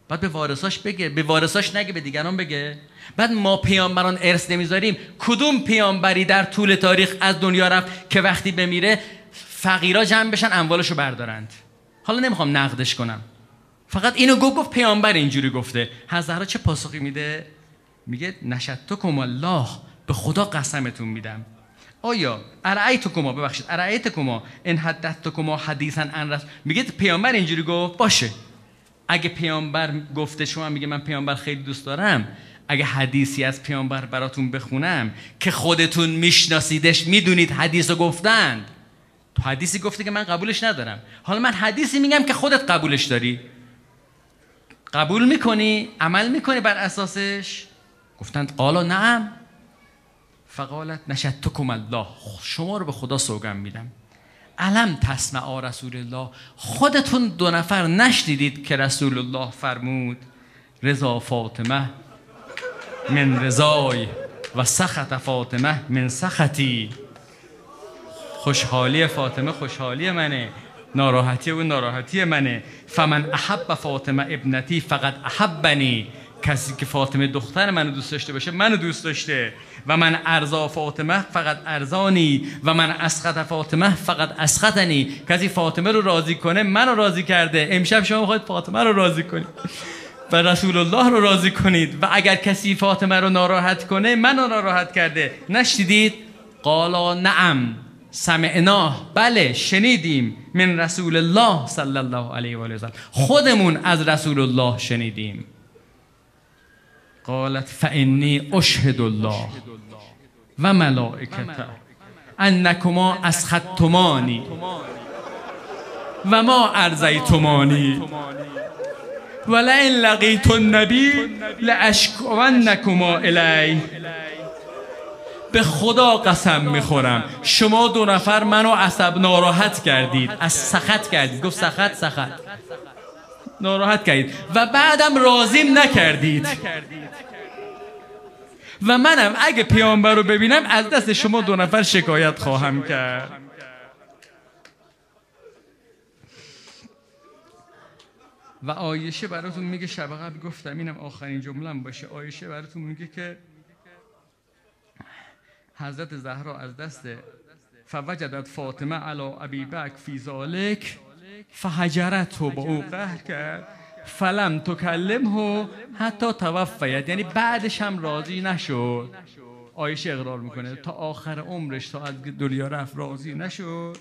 بعد به وارثاش بگه، به وارثاش نگه، به دیگران بگه. بعد ما پیامبران ارث نمیذاریم. کدوم پیامبری در طول تاریخ از دنیا رفت که وقتی بمیره فقیرا جمع بشن اموالشو بردارند؟ حالا نمیخوام نقدش کنم، فقط اینو گفت گفت پیامبر اینجوری گفته. حضرت چه پاسخی میده؟ میگه نشدتکم الله، به خدا قسمتون میدم. آیا ارایتکما، ببخشید ارایتکما ان حدثتکما حدیثا عن رسول، میگه پیامبر اینجوری گفت باشه. اگه پیامبر گفته شما میگه من پیامبر خیلی دوست دارم، اگه حدیثی از پیامبر براتون بخونم که خودتون میشناسیدش، میدونید حدیثو گفتند، تو حدیثی گفته که من قبولش ندارم، حالا من حدیثی میگم که خودت قبولش داری، قبول میکنی؟ عمل میکنی بر اساسش؟ گفتند قالا نعم. فقالت نشدتکم الله، شما رو به خدا سوگند میدم. علم تسمع رسول الله، خودتون دو نفر نشنیدید که رسول الله فرمود رضا فاطمه من رضای و سخط فاطمه من سخطی؟ خوشحالی فاطمه خوشحالی منه، ناراحتی او ناراحتی منه. فمن احب فاطمه ابنتی فقط احبنی، کسی که فاطمه دختر منو دوست داشته باشه منو دوست داشته. و من ارضا فاطمه فقط ارضانی و من اسخط فاطمه فقط اسخطنی، کسی فاطمه رو راضی کنه منو راضی کرده. امشب شما میخواید فاطمه رو راضی کنید و رسول الله رو راضی کنید، و اگر کسی فاطمه رو ناراحت کنه منو ناراحت کرده. نشنیدید؟ قالا نعم سمعنا، بله شنیدیم، من رسول الله صلی الله علیه و آله و سلم، خودمون از رسول الله شنیدیم. قالت فانی اشهد الله و ملائکته انکما اسخطتمانی و ما ارضیتمانی ولئن لقیت النبی لاشکونکما الیه. به خدا قسم میخورم شما دو نفر منو عصب ناراحت کردید، از سخط کردید، گفت سخط سخط ناراحت کردید و بعدم راضیم نکردید، و منم اگه پیامبر رو ببینم از دست شما دو نفر شکایت خواهم کرد. و عایشه براتون میگه، شب قبل گفتم اینم آخرین جمله‌ام باشه، عایشه براتون میگه که حضرت زهرا از دست فوجدت فاطمه علی ابی بکر فی ذالک فهجرته، با او قهر کرد، فلم تکلمه حتی توفیت، یعنی بعدش هم راضی نشد. عایشه اقرار میکنه تا آخر عمرش، تا از دنیا رفت راضی نشد.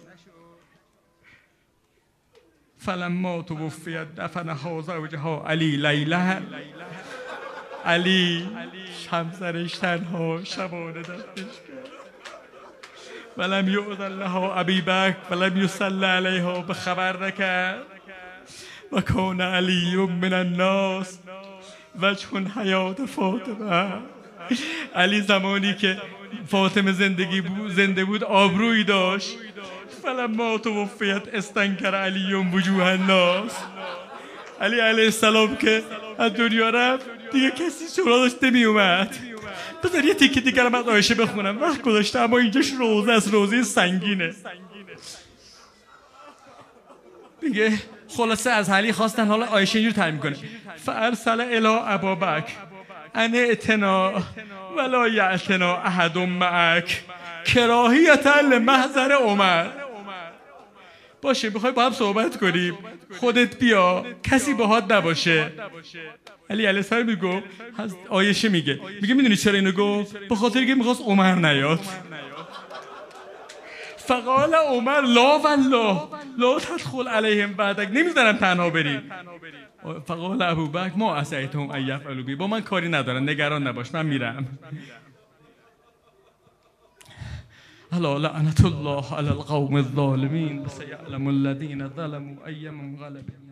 فلما توفیت دفنها زوجها علی لیله، علی همسرش تنها شبانه دفنش کرد. ولم یؤذن لها ابی بکر ولم یصلی علیها، به خبر نکرد. و کان علی من الناس وجه حیات فاطمه، علی زمانی که فاطمه زندگی بود زنده بود آبرویی داشت. فلما توفیت استنکر علی وجوه الناس، علی علیه السلام که از دنیا رفت دیگه کسی سراغش نمی اومد. بذار یه تیکه دیگر هم از عایشه بخونم، وقت گذاشته اما اینجاش روزه از روزه سنگینه. میگه خلاصه از علی خواستن، حالا عایشه اینجور تعریف میکنه، فارسل الی ابابکر ان اتنا ولا یعتنا احد معک کراهیت لمحضر عمر. باشه بخوای با هم صحبت کنیم خودت بیا، کسی باهات نباشه. علی علیه السلام میگه، عایشه میگه میگه میدونی چرا اینو گفت؟ به خاطر اینکه میخواست عمر نیاد. فقال عمر لا والله لا تدخل علیهم بعدک، نمیذارم تنها بری. فقال ابوبکر ما عصیتهم ان یفعلوا بی، با من کاری ندارن نگران نباش من میرم. الا لعنت الله علی القوم الظالمین سیعلم الذین ظلموا ای منقلب.